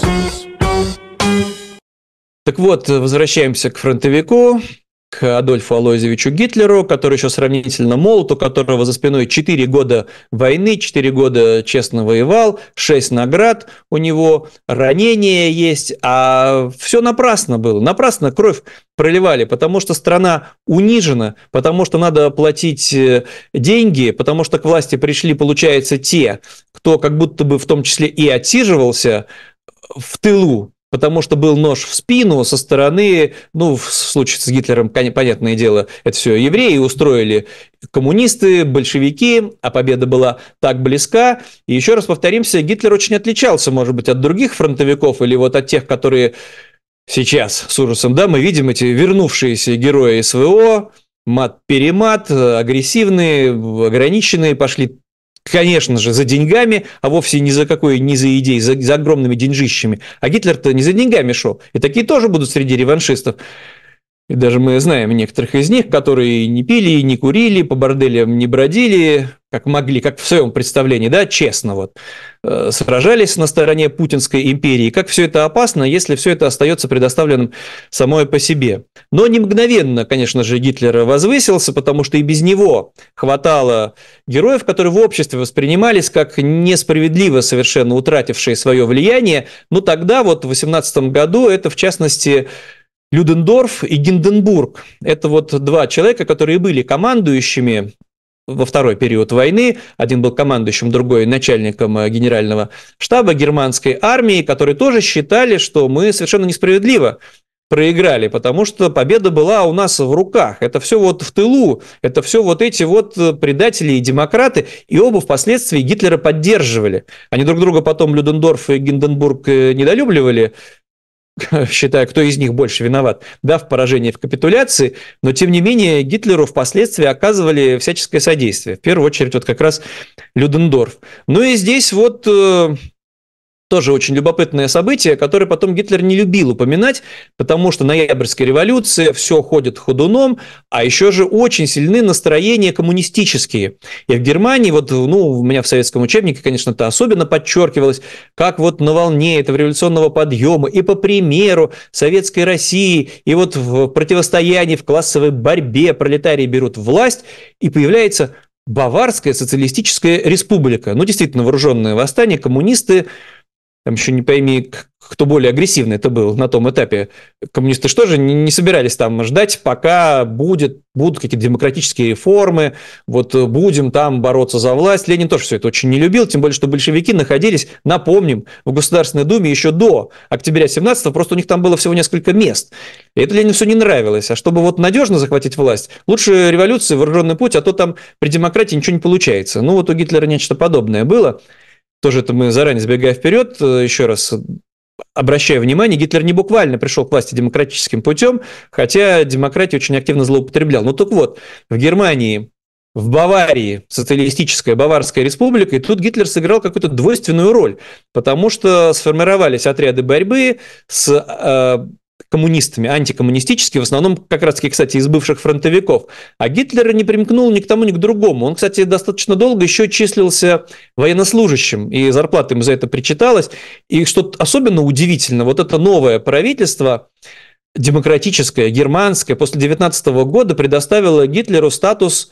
Так вот, возвращаемся к фронтовику, к Адольфу Алойзевичу Гитлеру, который еще сравнительно молод, у которого за спиной 4 года войны, 4 года честно воевал, 6 наград у него, ранения есть, а все напрасно было, напрасно кровь проливали, потому что страна унижена, потому что надо платить деньги, потому что к власти пришли, получается, те, кто как будто бы в том числе и отсиживался в тылу, потому что был нож в спину со стороны, ну, в случае с Гитлером, понятное дело, это все евреи устроили, коммунисты, большевики, а победа была так близка. И еще раз повторимся, Гитлер очень отличался, может быть, от других фронтовиков или вот от тех, которые сейчас с ужасом, да, мы видим эти вернувшиеся герои СВО, мат-перемат, агрессивные, ограниченные, пошли, конечно же, за деньгами, а вовсе не за какой, не за идеей, за огромными деньжищами. А Гитлер-то не за деньгами шел. И такие тоже будут среди реваншистов. И даже мы знаем некоторых из них, которые не пили, не курили, по борделям не бродили, как могли, как в своем представлении, да, честно вот, сражались на стороне Путинской империи. Как все это опасно, если все это остается предоставленным самой по себе. Но не мгновенно, конечно же, Гитлер возвысился, потому что и без него хватало героев, которые в обществе воспринимались как несправедливо совершенно утратившие свое влияние. Но тогда, вот в 18 году, это в частности Людендорф и Гинденбург. Это вот два человека, которые были командующими во второй период войны. Один был командующим, другой начальником генерального штаба германской армии, которые тоже считали, что мы совершенно несправедливо проиграли, потому что победа была у нас в руках. Это все вот в тылу, это все вот эти вот предатели и демократы, и оба впоследствии Гитлера поддерживали. Они друг друга потом, Людендорф и Гинденбург, недолюбливали, считая, кто из них больше виноват, да, в поражении, в капитуляции, но, тем не менее, Гитлеру впоследствии оказывали всяческое содействие. В первую очередь, вот как раз Людендорф. Ну и здесь вот тоже очень любопытное событие, которое потом Гитлер не любил упоминать, потому что ноябрьская революция, все ходит ходуном, а еще же очень сильны настроения коммунистические. И в Германии, вот, ну, у меня в советском учебнике, конечно, это особенно подчеркивалось, как вот на волне этого революционного подъема и по примеру Советской России, и вот в противостоянии, в классовой борьбе пролетарии берут власть, и появляется Баварская социалистическая республика. Ну, действительно, вооруженное восстание, коммунисты. Там еще не пойми, кто более агрессивный это был на том этапе. Коммунисты что же не собирались там ждать, пока будут какие-то демократические реформы, вот будем там бороться за власть. Ленин тоже все это очень не любил, тем более, что большевики находились, напомним, в Государственной Думе еще до октября 17-го, просто у них там было всего несколько мест. И это Ленину все не нравилось. А чтобы вот надежно захватить власть, лучше революция, вооруженный путь, а то там при демократии ничего не получается. Ну вот у Гитлера нечто подобное было. Тоже это мы заранее забегая вперед, еще раз обращаю внимание, Гитлер не буквально пришел к власти демократическим путем, хотя демократию очень активно злоупотреблял. Ну так вот, в Германии в Баварии, социалистическая Баварская республика, и тут Гитлер сыграл какую-то двойственную роль, потому что сформировались отряды борьбы с коммунистами, антикоммунистические, в основном как раз-таки, кстати, из бывших фронтовиков. А Гитлер не примкнул ни к тому, ни к другому. Он, кстати, достаточно долго еще числился военнослужащим, и зарплата ему за это причиталась. И что особенно удивительно, вот это новое правительство, демократическое, германское, после 1919 года предоставило Гитлеру статус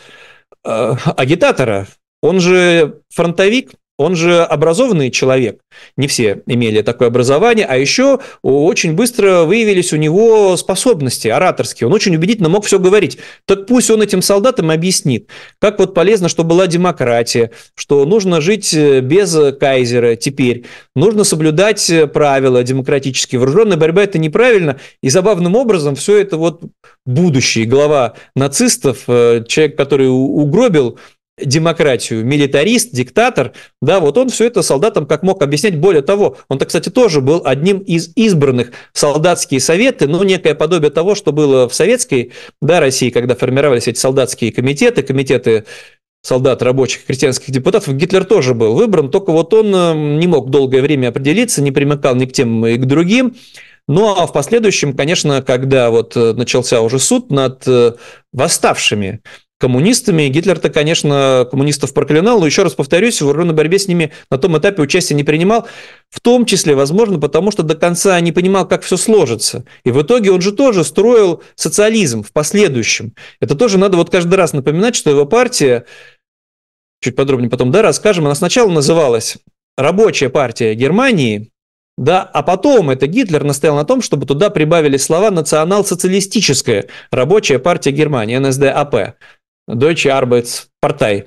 агитатора. Он же фронтовик, он же образованный человек. Не все имели такое образование, а еще очень быстро выявились у него способности ораторские. Он очень убедительно мог все говорить. Так пусть он этим солдатам объяснит, как вот полезно, что была демократия, что нужно жить без кайзера теперь, нужно соблюдать правила демократические. Вооруженная борьба – это неправильно. И забавным образом все это вот будущий глава нацистов, человек, который угробил демократию, милитарист, диктатор, да, вот он все это солдатам как мог объяснять. Более того, он-то, кстати, тоже был одним из избранных в солдатские советы, ну, некое подобие того, что было в советской, да, России, когда формировались эти солдатские комитеты солдат, рабочих, крестьянских депутатов. Гитлер тоже был выбран, только вот он не мог долгое время определиться, не примыкал ни к тем, ни к другим. Ну, а в последующем, конечно, когда вот начался уже суд над восставшими коммунистами, Гитлер-то, конечно, коммунистов проклинал, но, еще раз повторюсь, в вооруженной борьбе с ними на том этапе участия не принимал, в том числе, возможно, потому что до конца не понимал, как все сложится. И в итоге он же тоже строил социализм в последующем. Это тоже надо вот каждый раз напоминать, что его партия, чуть подробнее потом, да, расскажем, она сначала называлась «Рабочая партия Германии», да, а потом это Гитлер настоял на том, чтобы туда прибавили слова «национал-социалистическая рабочая партия Германии», НСДАП, Deutsche Arbeitspartei,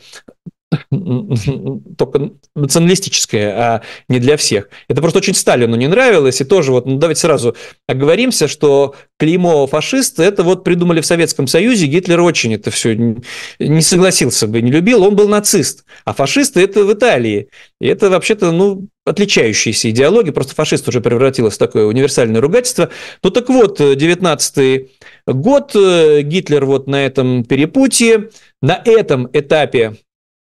только националистическая, а не для всех. Это просто очень Сталину не нравилось, и тоже вот, ну, давайте сразу оговоримся, что клеймо фашист это вот придумали в Советском Союзе, Гитлер очень это все не согласился бы, не любил, он был нацист, а фашисты это в Италии, и это вообще-то, ну, отличающиеся идеологии, просто фашист уже превратилось в такое универсальное ругательство. Ну так вот, 19-й год, Гитлер вот на этом перепутье, на этом этапе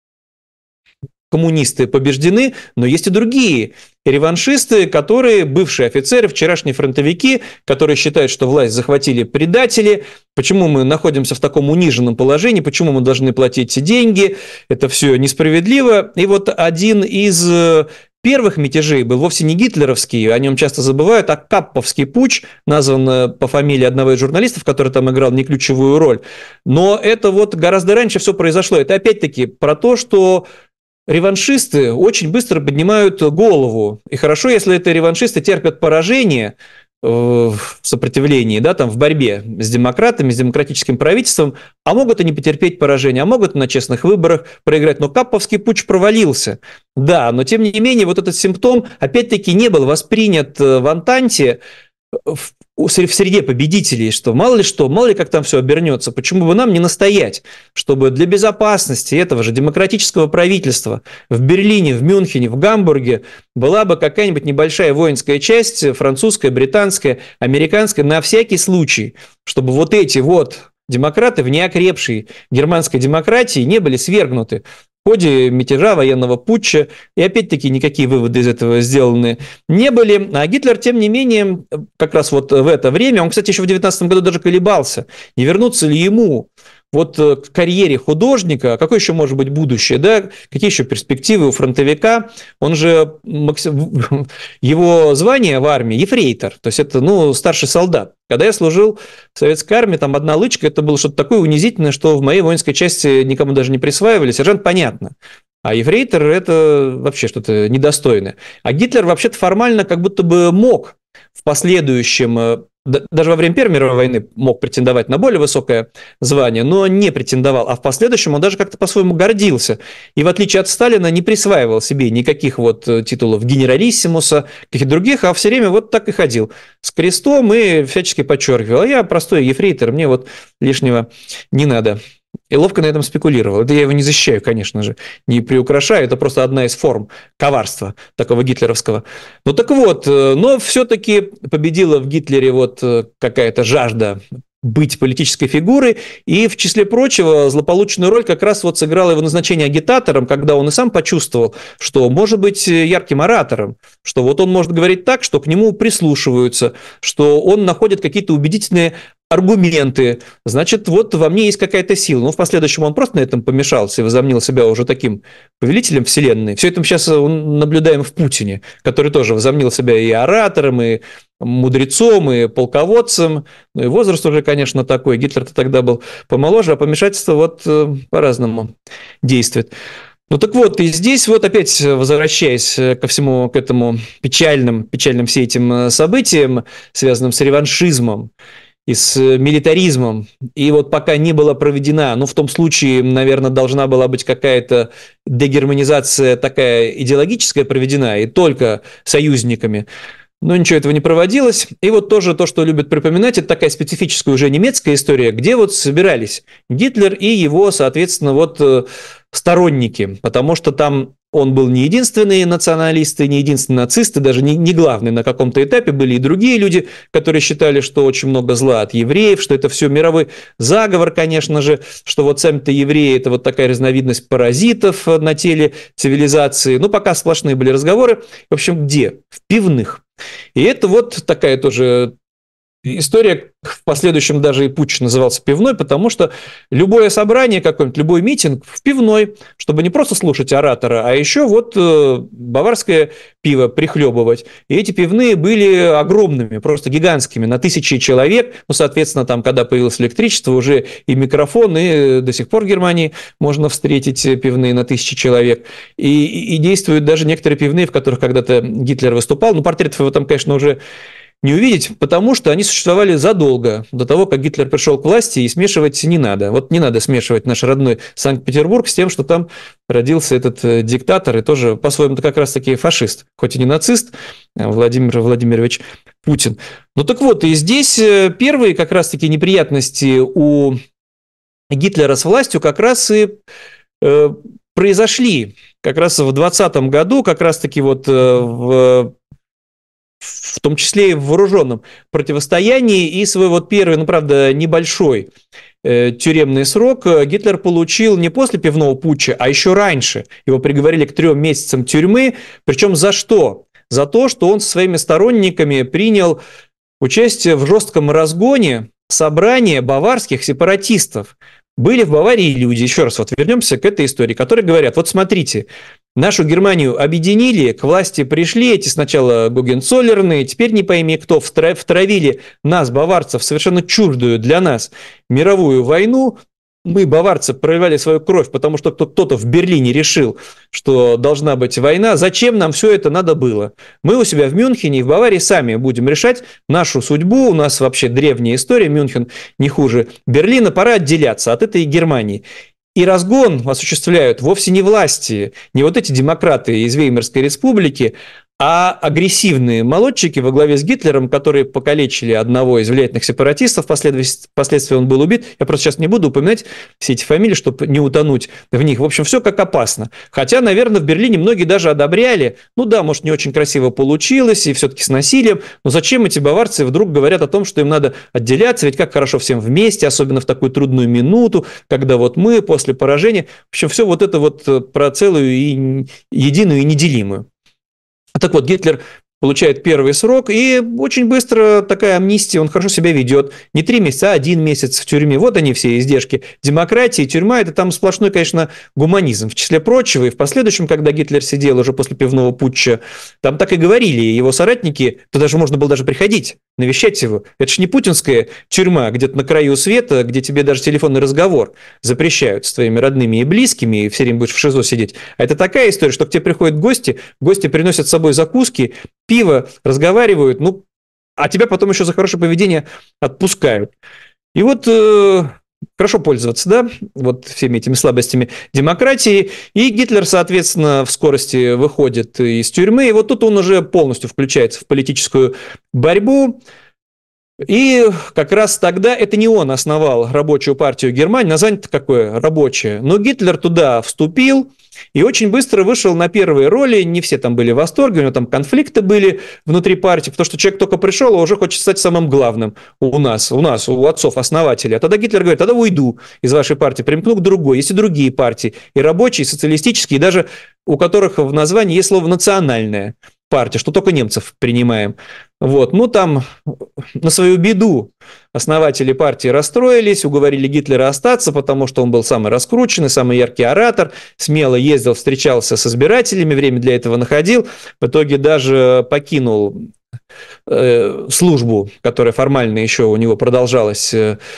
коммунисты побеждены, но есть и другие реваншисты, которые бывшие офицеры, вчерашние фронтовики, которые считают, что власть захватили предатели, почему мы находимся в таком униженном положении, почему мы должны платить деньги, это все несправедливо. И вот один из первых мятежей был вовсе не гитлеровский, о нем часто забывают, а Капповский путч, назван по фамилии одного из журналистов, который там играл не ключевую роль. Но это вот гораздо раньше все произошло. Это опять-таки про то, что реваншисты очень быстро поднимают голову. И хорошо, если это реваншисты терпят поражение в сопротивлении, да, там, в борьбе с демократами, с демократическим правительством, а могут и не потерпеть поражение, а могут на честных выборах проиграть. Но Капповский путч провалился. Да, но тем не менее вот этот симптом опять-таки не был воспринят в Антанте, в среде победителей, что мало ли как там все обернется, почему бы нам не настоять, чтобы для безопасности этого же демократического правительства в Берлине, в Мюнхене, в Гамбурге была бы какая-нибудь небольшая воинская часть, французская, британская, американская, на всякий случай, чтобы вот эти вот демократы в неокрепшей германской демократии не были свергнуты в ходе мятежа, военного путча, и опять-таки никакие выводы из этого сделаны не были. А Гитлер, тем не менее, как раз вот в это время, он, кстати, еще в 19 году даже колебался, не вернуться ли ему вот к карьере художника, какое еще может быть будущее, да, какие еще перспективы у фронтовика, он же, его звание в армии ефрейтор, то есть это, ну, старший солдат. Когда я служил в советской армии, там одна лычка, это было что-то такое унизительное, что в моей воинской части никому даже не присваивали, сержант понятно. А ефрейтор – это вообще что-то недостойное. А Гитлер вообще-то формально как будто бы мог в последующем, даже во время Первой мировой войны мог претендовать на более высокое звание, но не претендовал. А в последующем он даже как-то по-своему гордился. И в отличие от Сталина не присваивал себе никаких вот титулов генералиссимуса, каких-то других, а все время вот так и ходил с крестом и всячески подчеркивал. А я простой ефрейтор, мне вот лишнего не надо. И ловко на этом спекулировал. Это я его не защищаю, конечно же, не приукрашаю, это просто одна из форм коварства такого гитлеровского. Ну так вот, но все-таки победила в Гитлере вот какая-то жажда быть политической фигурой, и, в числе прочего, злополучную роль как раз вот сыграло его назначение агитатором, когда он и сам почувствовал, что может быть ярким оратором, что вот он может говорить так, что к нему прислушиваются, что он находит какие-то убедительные аргументы, значит, вот во мне есть какая-то сила. Но в последующем он просто на этом помешался и возомнил себя уже таким повелителем вселенной. Все это мы сейчас наблюдаем в Путине, который тоже возомнил себя и оратором, и мудрецом, и полководцем. Ну и возраст уже, конечно, такой. Гитлер-то тогда был помоложе, а помешательство вот по-разному действует. Ну так вот, и здесь вот опять возвращаясь ко всему к этому печальным все этим событиям, связанным с реваншизмом, и с милитаризмом. И вот пока не была проведена, ну, в том случае, наверное, должна была быть какая-то дегерманизация такая идеологическая проведена, и только союзниками. Но ничего этого не проводилось. И вот тоже то, что любят припоминать, это такая специфическая уже немецкая история, где вот собирались Гитлер и его, соответственно, вот сторонники, потому что там он был не единственный националист и не единственный нацист, и даже не главный на каком-то этапе. Были и другие люди, которые считали, что очень много зла от евреев, что это все мировой заговор, конечно же, что вот сами-то евреи – это вот такая разновидность паразитов на теле цивилизации. Ну, пока сплошные были разговоры. В общем, где? В пивных. И это вот такая тоже история, в последующем даже и путч назывался пивной, потому что любое собрание какое-нибудь, любой митинг в пивной, чтобы не просто слушать оратора, а еще вот баварское пиво прихлебывать. И эти пивные были огромными, просто гигантскими, на тысячи человек. Ну, соответственно, там, когда появилось электричество, уже и микрофон, и до сих пор в Германии можно встретить пивные на тысячи человек. И действуют даже некоторые пивные, в которых когда-то Гитлер выступал. Ну, портретов его там, конечно, уже не увидеть, потому что они существовали задолго до того, как Гитлер пришел к власти, и смешивать не надо. Вот не надо смешивать наш родной Санкт-Петербург с тем, что там родился этот диктатор и тоже по-своему как раз-таки фашист, хоть и не нацист, Владимир Владимирович Путин. Ну так вот, и здесь первые как раз-таки неприятности у Гитлера с властью как раз и произошли. Как раз в 2020 году, как раз-таки вот в том числе и в вооруженном противостоянии, и свой вот первый, ну, правда, небольшой тюремный срок Гитлер получил не после пивного путча, а еще раньше. Его приговорили к 3 месяцам тюрьмы, причем за что? За то, что он со своими сторонниками принял участие в жестком разгоне собрания баварских сепаратистов. Были в Баварии люди, еще раз вот вернемся к этой истории, которые говорят, вот смотрите, нашу Германию объединили, к власти пришли эти сначала гогенцоллерные, теперь не пойми кто, втравили нас, баварцев, в совершенно чуждую для нас мировую войну. Мы, баварцы, проливали свою кровь, потому что кто-то в Берлине решил, что должна быть война. Зачем нам все это надо было? Мы у себя в Мюнхене и в Баварии сами будем решать нашу судьбу. У нас вообще древняя история. Мюнхен не хуже Берлина. Пора отделяться от этой Германии. И разгон осуществляют вовсе не власти, не вот эти демократы из Веймарской республики, а агрессивные молодчики во главе с Гитлером, которые покалечили одного из влиятельных сепаратистов, впоследствии он был убит. Я просто сейчас не буду упоминать все эти фамилии, чтобы не утонуть в них. В общем, все как опасно. Хотя, наверное, в Берлине многие даже одобряли. Ну да, может, не очень красиво получилось, и все-таки с насилием. Но зачем эти баварцы вдруг говорят о том, что им надо отделяться? Ведь как хорошо всем вместе, особенно в такую трудную минуту, когда вот мы после поражения. В общем, все вот это вот про целую и единую и неделимую. Так вот, Гитлер получает первый срок, и очень быстро такая амнистия, он хорошо себя ведет. Не 3 месяца, а 1 месяц в тюрьме. Вот они все издержки демократии. Тюрьма – это там сплошной, конечно, гуманизм. В числе прочего, и в последующем, когда Гитлер сидел уже после пивного путча, там так и говорили его соратники, то даже можно было даже приходить, навещать его. Это же не путинская тюрьма, где-то на краю света, где тебе даже телефонный разговор запрещают с твоими родными и близкими, и все время будешь в ШИЗО сидеть. А это такая история, что к тебе приходят гости приносят с собой закуски, пиво, разговаривают, ну, а тебя потом еще за хорошее поведение отпускают. И вот хорошо пользоваться, да, вот всеми этими слабостями демократии. И Гитлер, соответственно, в скорости выходит из тюрьмы, и вот тут он уже полностью включается в политическую борьбу. И как раз тогда это не он основал рабочую партию Германии, название-то какое? Рабочее. Но Гитлер туда вступил и очень быстро вышел на первые роли. Не все там были в восторге, у него там конфликты были внутри партии, потому что человек только пришел, а уже хочет стать самым главным у нас, у отцов-основателей. А тогда Гитлер говорит, тогда уйду из вашей партии, примкну к другой. Есть и другие партии, и рабочие, и социалистические, и даже у которых в названии есть слово «национальная партия», что только немцев принимаем. Вот. Ну, там на свою беду основатели партии расстроились, уговорили Гитлера остаться, потому что он был самый раскрученный, самый яркий оратор, смело ездил, встречался с избирателями, время для этого находил, в итоге даже покинул службу, которая формально еще у него продолжалась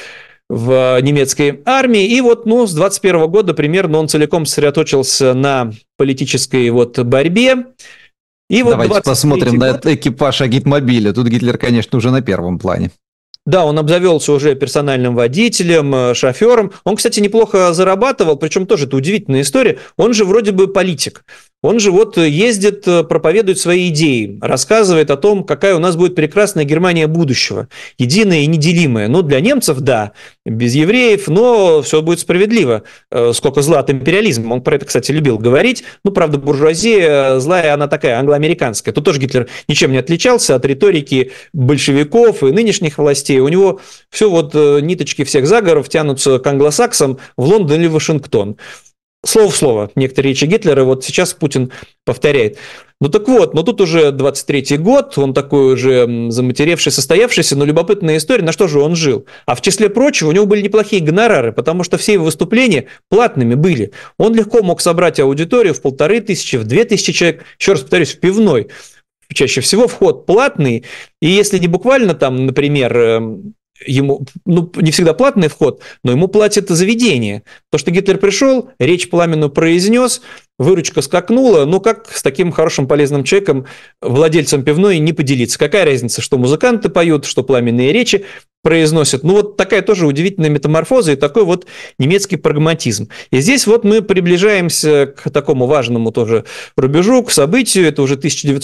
в немецкой армии. И вот с 21 года примерно он целиком сосредоточился на политической борьбе. И вот давайте посмотрим на экипаж Агитмобиля. Тут Гитлер, конечно, уже на первом плане. Да, он обзавелся уже персональным водителем, шофером. Он, кстати, неплохо зарабатывал, причем тоже это удивительная история. Он же вроде бы политик. Он же ездит, проповедует свои идеи, рассказывает о том, какая у нас будет прекрасная Германия будущего, единая и неделимая. Ну, для немцев, да, без евреев, но все будет справедливо. Сколько зла от империализма. Он про это, кстати, любил говорить. Ну, правда, буржуазия злая, она такая англоамериканская. Тут тоже Гитлер ничем не отличался от риторики большевиков и нынешних властей. У него все ниточки всех заговоров тянутся к англосаксам в Лондон или Вашингтон. Слово в слово некоторые речи Гитлера сейчас Путин повторяет. Ну так вот, но тут уже 23-й год, он такой уже заматеревший, состоявшийся, но любопытная история, на что же он жил. А в числе прочего у него были неплохие гонорары, потому что все его выступления платными были. Он легко мог собрать аудиторию в 1500, в 2000 человек, еще раз повторюсь, в пивной. Чаще всего вход платный, и если не буквально там, например, ему, не всегда платный вход, но ему платит заведение. То, что Гитлер пришел, речь пламенную произнес, выручка скакнула, как с таким хорошим полезным человеком, владельцем пивной, не поделиться? Какая разница, что музыканты поют, что пламенные речи произносят? Такая тоже удивительная метаморфоза и такой немецкий прагматизм. И здесь мы приближаемся к такому важному тоже рубежу, к событию, это уже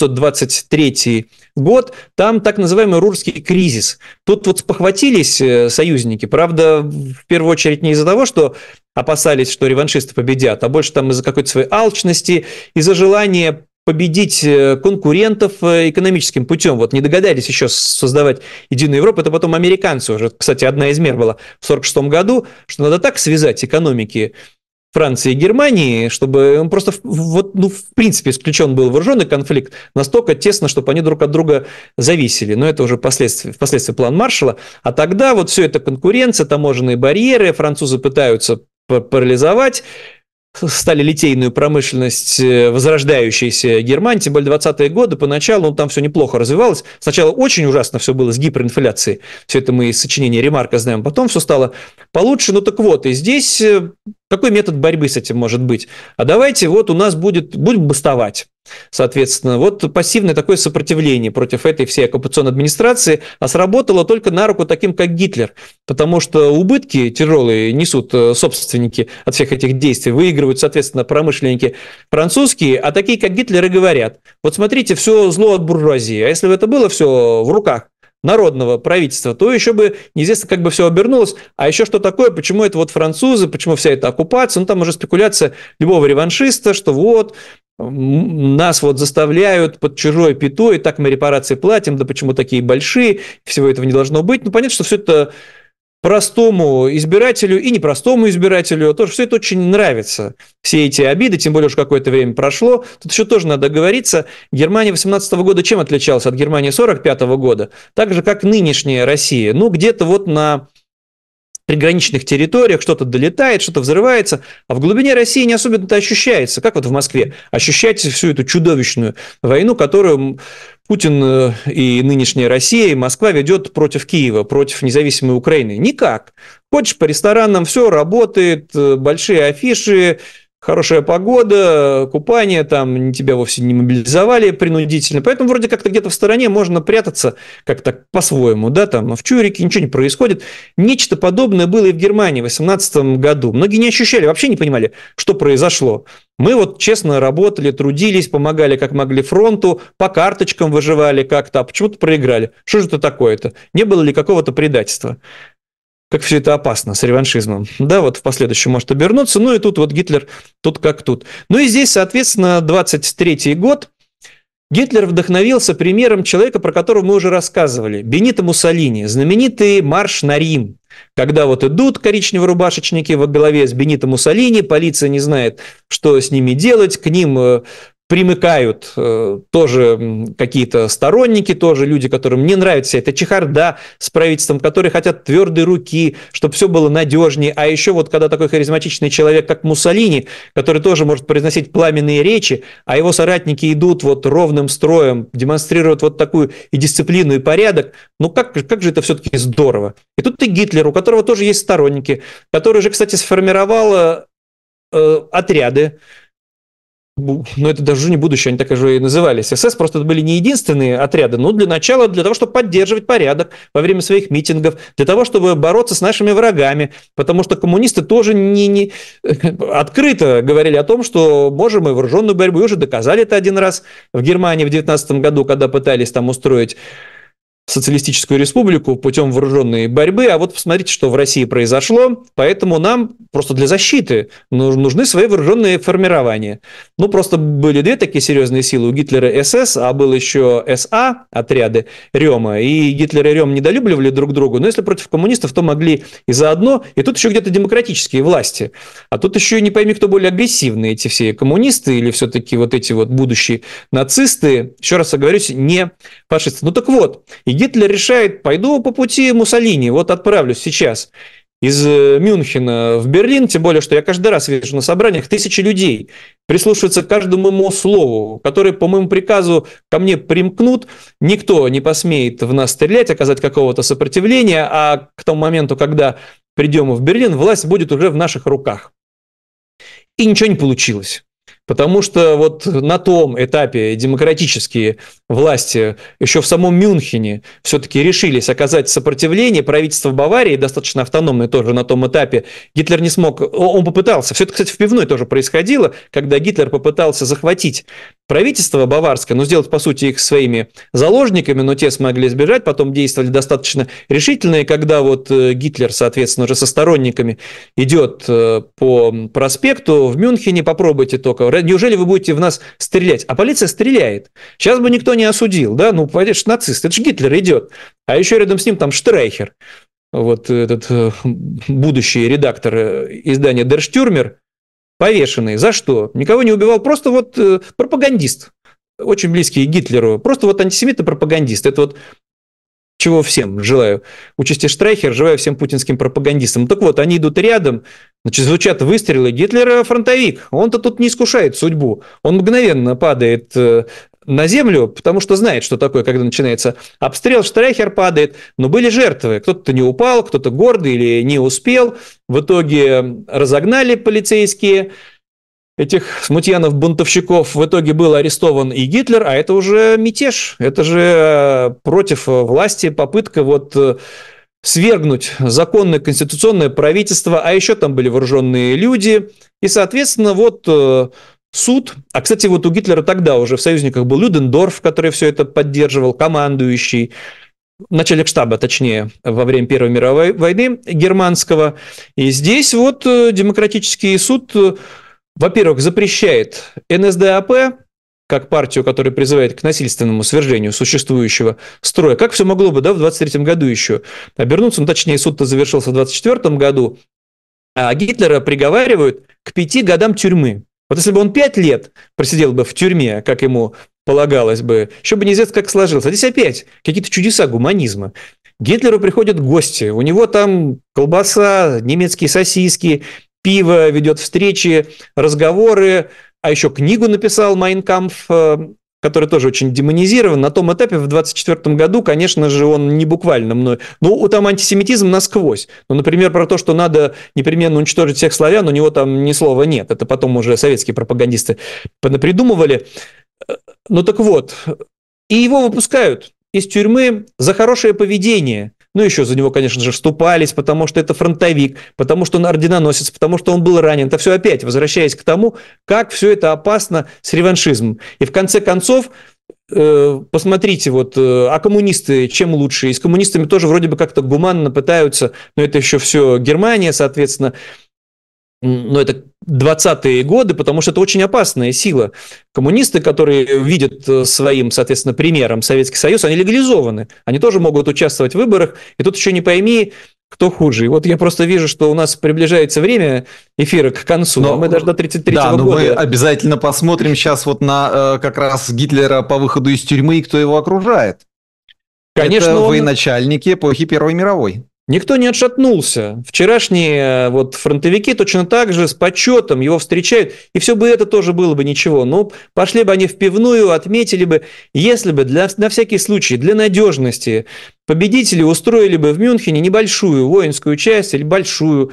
1923 год, там так называемый Рурский кризис. Тут спохватились союзники, правда, в первую очередь не из-за того, что опасались, что реваншисты победят, а больше там из-за какой-то своей алчности, из-за желания победить конкурентов экономическим путем. Не догадались еще создавать единую Европу. Это потом американцы уже, кстати, одна из мер была в 1946 году, что надо так связать экономики Франции и Германии, чтобы просто в принципе исключен был вооруженный конфликт настолько тесно, чтобы они друг от друга зависели. Но это уже впоследствии план Маршалла. А тогда все это конкуренция, таможенные барьеры, французы пытаются парализовать, стали литейную промышленность возрождающейся Германии, тем более 20-е годы, поначалу там все неплохо развивалось. Сначала очень ужасно все было с гиперинфляцией, все это мы из сочинения Ремарка знаем, потом все стало получше. И здесь какой метод борьбы с этим может быть? А давайте у нас будем бастовать. Соответственно, пассивное такое сопротивление против этой всей оккупационной администрации, а сработало только на руку таким, как Гитлер, потому что убытки тяжелые несут собственники от всех этих действий, выигрывают, соответственно, промышленники французские, а такие, как Гитлер, и говорят, смотрите, все зло от буржуазии, а если бы это было все в руках народного правительства, то еще бы неизвестно, как бы все обернулось. А еще что такое, почему это французы, почему вся эта оккупация, там уже спекуляция любого реваншиста, что нас заставляют под чужой пятой, так мы репарации платим, да почему такие большие, всего этого не должно быть. Понятно, что все это простому избирателю и непростому избирателю тоже все это очень нравится. Все эти обиды, тем более уж какое-то время прошло. Тут еще тоже надо оговориться. Германия 18 года чем отличалась от Германии 45 года? Так же, как нынешняя Россия. Где-то на приграничных территориях что-то долетает, что-то взрывается, а в глубине России не особенно-то ощущается. Как в Москве ощущать всю эту чудовищную войну, которую Путин и нынешняя Россия, и Москва ведет против Киева, против независимой Украины? Никак. Ходишь по ресторанам, все работает, большие афиши, хорошая погода, купание, там тебя вовсе не мобилизовали принудительно, поэтому вроде как-то где-то в стороне можно прятаться как-то по-своему, да, там в чурике ничего не происходит. Нечто подобное было и в Германии в 2018 году. Многие не ощущали, вообще не понимали, что произошло. Мы вот честно работали, трудились, помогали как могли фронту, по карточкам выживали как-то, а почему-то проиграли. Что же это такое-то? Не было ли какого-то предательства? Как все это опасно с реваншизмом. Да, вот в последующем может обернуться. Ну и тут вот Гитлер тут как тут. Ну и здесь, соответственно, 23-й год. Гитлер вдохновился примером человека, про которого мы уже рассказывали. Бенито Муссолини. Знаменитый марш на Рим. Когда вот идут коричнево-рубашечники во главе с Бенито Муссолини, полиция не знает, что с ними делать, к ним примыкают тоже какие-то сторонники, тоже люди, которым не нравится вся эта чехарда с правительством, которые хотят твердой руки, чтобы все было надежнее. А еще вот когда такой харизматичный человек, как Муссолини, который тоже может произносить пламенные речи, а его соратники идут вот ровным строем, демонстрируют вот такую и дисциплину, и порядок, ну как же это все-таки здорово. И тут и Гитлер, у которого тоже есть сторонники, который же, кстати, сформировал отряды. Ну, это даже не будущее, они так уже и назывались. СС просто это были не единственные отряды, но для начала, для того, чтобы поддерживать порядок во время своих митингов, для того, чтобы бороться с нашими врагами, потому что коммунисты тоже не открыто говорили о том, что можем мы вооруженную борьбу, и уже доказали это один раз в Германии в 19 году, когда пытались там устроить социалистическую республику путем вооруженной борьбы, а вот посмотрите, что в России произошло, поэтому нам просто для защиты нужны свои вооруженные формирования. Ну, просто были две такие серьезные силы, у Гитлера СС, а был еще СА, отряды Рема, и Гитлер и Рем недолюбливали друг друга, но если против коммунистов, то могли и заодно, и тут еще где-то демократические власти, а тут еще не пойми, кто более агрессивные, эти все коммунисты или все-таки вот эти вот будущие нацисты, еще раз оговорюсь, не фашисты. Ну так вот, и Гитлер решает, пойду по пути Муссолини, вот отправлюсь сейчас из Мюнхена в Берлин, тем более, что я каждый раз вижу на собраниях тысячи людей, прислушиваются к каждому моему слову, которые по моему приказу ко мне примкнут, никто не посмеет в нас стрелять, оказать какого-то сопротивления, а к тому моменту, когда придем в Берлин, власть будет уже в наших руках. И ничего не получилось. Потому что вот на том этапе демократические власти еще в самом Мюнхене все-таки решились оказать сопротивление. Правительство Баварии, достаточно автономное тоже на том этапе, Гитлер не смог, он попытался. Все это, кстати, в пивной тоже происходило, когда Гитлер попытался захватить правительство баварское, но сделать, по сути, их своими заложниками, но те смогли сбежать, потом действовали достаточно решительно, и когда вот Гитлер, соответственно, уже со сторонниками идет по проспекту в Мюнхене, попробуйте только, неужели вы будете в нас стрелять? А полиция стреляет. Сейчас бы никто не осудил, да, ну, это же нацист, это же Гитлер идет. А еще рядом с ним там Штрейхер, вот этот будущий редактор издания Der Stürmer, повешенный. За что? Никого не убивал, просто вот пропагандист, очень близкий к Гитлеру, просто вот антисемит и пропагандист. Это вот чего всем желаю. Участи Штрейхер, желаю всем путинским пропагандистам. Так вот, они идут рядом, значит, звучат выстрелы. Гитлер фронтовик, он-то тут не искушает судьбу. Он мгновенно падает на землю, потому что знает, что такое, когда начинается обстрел, Штрейхер падает, но были жертвы. Кто-то не упал, кто-то гордый или не успел. В итоге разогнали полицейские этих смутьянов-бунтовщиков. В итоге был арестован и Гитлер, а это уже мятеж. Это же против власти попытка вот свергнуть законное конституционное правительство, а еще там были вооруженные люди. И, соответственно, вот суд. А, кстати, вот у Гитлера тогда уже в союзниках был Людендорф, который все это поддерживал, командующий, начальник штаба, точнее, во время Первой мировой войны германского. И здесь вот демократический суд, во-первых, запрещает НСДАП, как партию, которая призывает к насильственному свержению существующего строя. Как все могло бы, да, в 23-м году еще обернуться? Ну, точнее, суд-то завершился в 24-м году, а Гитлера приговаривают к 5 годам тюрьмы. Вот если бы он 5 лет просидел бы в тюрьме, как ему полагалось бы, еще бы неизвестно, как сложилось. А здесь опять какие-то чудеса гуманизма. Гитлеру приходят гости, у него там колбаса, немецкие сосиски, пиво, ведет встречи, разговоры, а еще книгу написал «Майн Кампф», который тоже очень демонизирован. На том этапе в 1924 году, конечно же, он не буквально мной. Ну, там антисемитизм насквозь. Ну, например, про то, что надо непременно уничтожить всех славян, у него там ни слова нет. Это потом уже советские пропагандисты понапридумывали. Ну, так вот. И его выпускают из тюрьмы за хорошее поведение. Ну, еще за него, конечно же, вступались, потому что это фронтовик, потому что он орденоносец, потому что он был ранен. Это все опять, возвращаясь к тому, как все это опасно с реваншизмом. И в конце концов, посмотрите, вот, а коммунисты чем лучше? И с коммунистами тоже вроде бы как-то гуманно пытаются, но это еще все Германия, соответственно. Но это 20-е годы, потому что это очень опасная сила. Коммунисты, которые видят своим, соответственно, примером Советский Союз, они легализованы. Они тоже могут участвовать в выборах. И тут еще не пойми, кто хуже. И вот я просто вижу, что у нас приближается время эфира к концу. Но мы даже до 1933 года. Мы обязательно посмотрим сейчас вот на как раз Гитлера по выходу из тюрьмы и кто его окружает. Конечно, это военачальники эпохи Первой мировой. Никто не отшатнулся. Вчерашние вот фронтовики точно так же с почетом его встречают, и все бы это тоже было бы ничего. Но пошли бы они в пивную, отметили бы, если бы на всякий случай, для надежности, победители устроили бы в Мюнхене небольшую воинскую часть или большую,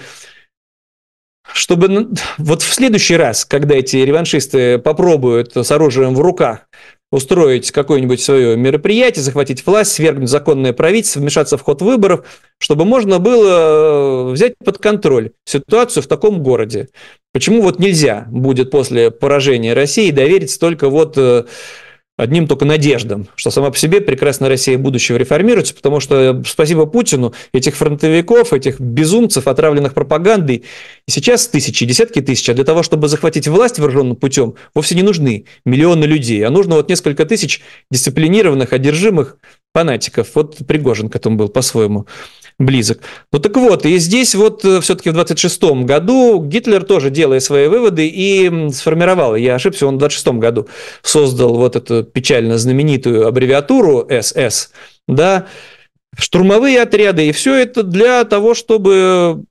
чтобы вот в следующий раз, когда эти реваншисты попробуют с оружием в руках устроить какое-нибудь свое мероприятие, захватить власть, свергнуть законное правительство, вмешаться в ход выборов, чтобы можно было взять под контроль ситуацию в таком городе. Почему вот нельзя будет после поражения России довериться только вот одним только надеждам, что сама по себе прекрасная Россия будущего реформируется, потому что, спасибо Путину, этих фронтовиков, этих безумцев, отравленных пропагандой, и сейчас тысячи, десятки тысяч, а для того, чтобы захватить власть вооруженным путем, вовсе не нужны миллионы людей, а нужно вот несколько тысяч дисциплинированных, одержимых фанатиков. Вот Пригожин к этому был по-своему близок. Ну так вот, и здесь вот все-таки в 1926 году Гитлер тоже, делая свои выводы, и сформировал, я ошибся, он в 1926 году создал вот эту печально знаменитую аббревиатуру СС, да, штурмовые отряды, и все это для того, чтобы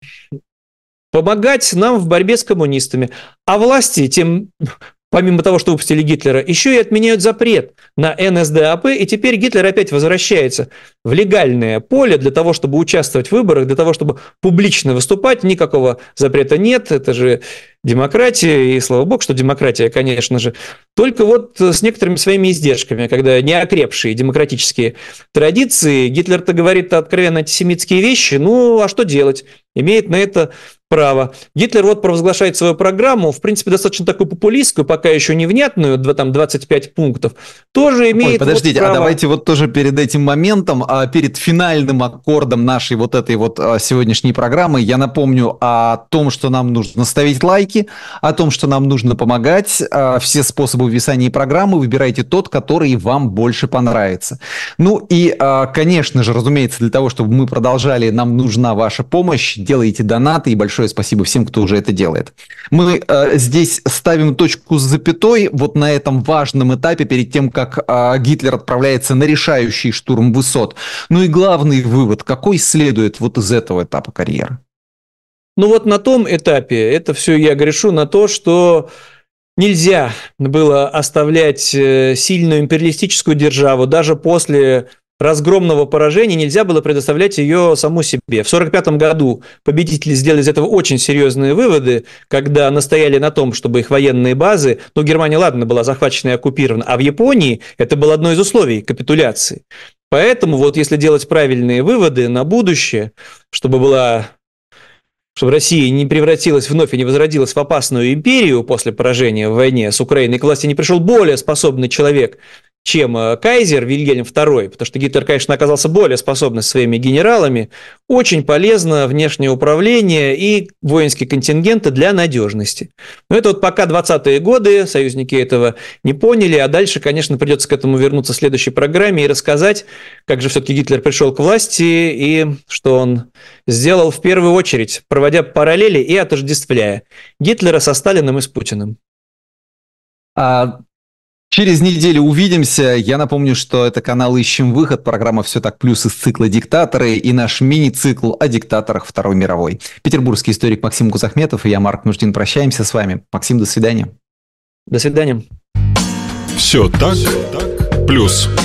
помогать нам в борьбе с коммунистами. А власти тем... Помимо того, что выпустили Гитлера, еще и отменяют запрет на НСДАП, и теперь Гитлер опять возвращается в легальное поле для того, чтобы участвовать в выборах, для того, чтобы публично выступать. Никакого запрета нет, это же демократия, и слава богу, что демократия, конечно же, только вот с некоторыми своими издержками, когда неокрепшие демократические традиции, Гитлер-то говорит откровенно антисемитские вещи, ну а что делать? Имеет на это право. Гитлер вот провозглашает свою программу, в принципе, достаточно такую популистскую, пока еще невнятную, там 25 пунктов, тоже имеет. Ой, подождите, вот право. А давайте вот тоже перед этим моментом, перед финальным аккордом нашей вот этой вот сегодняшней программы, я напомню о том, что нам нужно ставить лайки, о том, что нам нужно помогать. Все способы ввисания программы выбирайте тот, который вам больше понравится. Ну и, конечно же, разумеется, для того, чтобы мы продолжали, нам нужна ваша помощь. Делайте донаты, и большое спасибо всем, кто уже это делает. Мы здесь ставим точку с запятой вот на этом важном этапе перед тем, как Гитлер отправляется на решающий штурм высот. Ну и главный вывод, какой следует вот из этого этапа карьеры? Ну вот на том этапе это все я грешу на то, что нельзя было оставлять сильную империалистическую державу даже после разгромного поражения, нельзя было предоставлять ее саму себе. В 1945 году победители сделали из этого очень серьезные выводы, когда настояли на том, чтобы их военные базы, ну, Германия, ладно, была захвачена и оккупирована, а в Японии это было одно из условий капитуляции. Поэтому вот если делать правильные выводы на будущее, чтобы Россия не превратилась вновь и не возродилась в опасную империю после поражения в войне с Украиной, к власти не пришел более способный человек, чем кайзер Вильгельм II, потому что Гитлер, конечно, оказался более способным своими генералами, очень полезно внешнее управление и воинские контингенты для надежности. Но это вот пока 20-е годы, союзники этого не поняли, а дальше, конечно, придется к этому вернуться в следующей программе и рассказать, как же все-таки Гитлер пришел к власти и что он сделал в первую очередь, проводя параллели и отождествляя Гитлера со Сталиным и с Путиным. Через неделю увидимся. Я напомню, что это канал «Ищем выход», программа «Все так плюс» из цикла «Диктаторы» и наш мини-цикл о диктаторах Второй мировой. Петербургский историк Максим Кузахметов и я, Марк Нуждин, прощаемся с вами. Максим, до свидания. До свидания. Все Все так, плюс.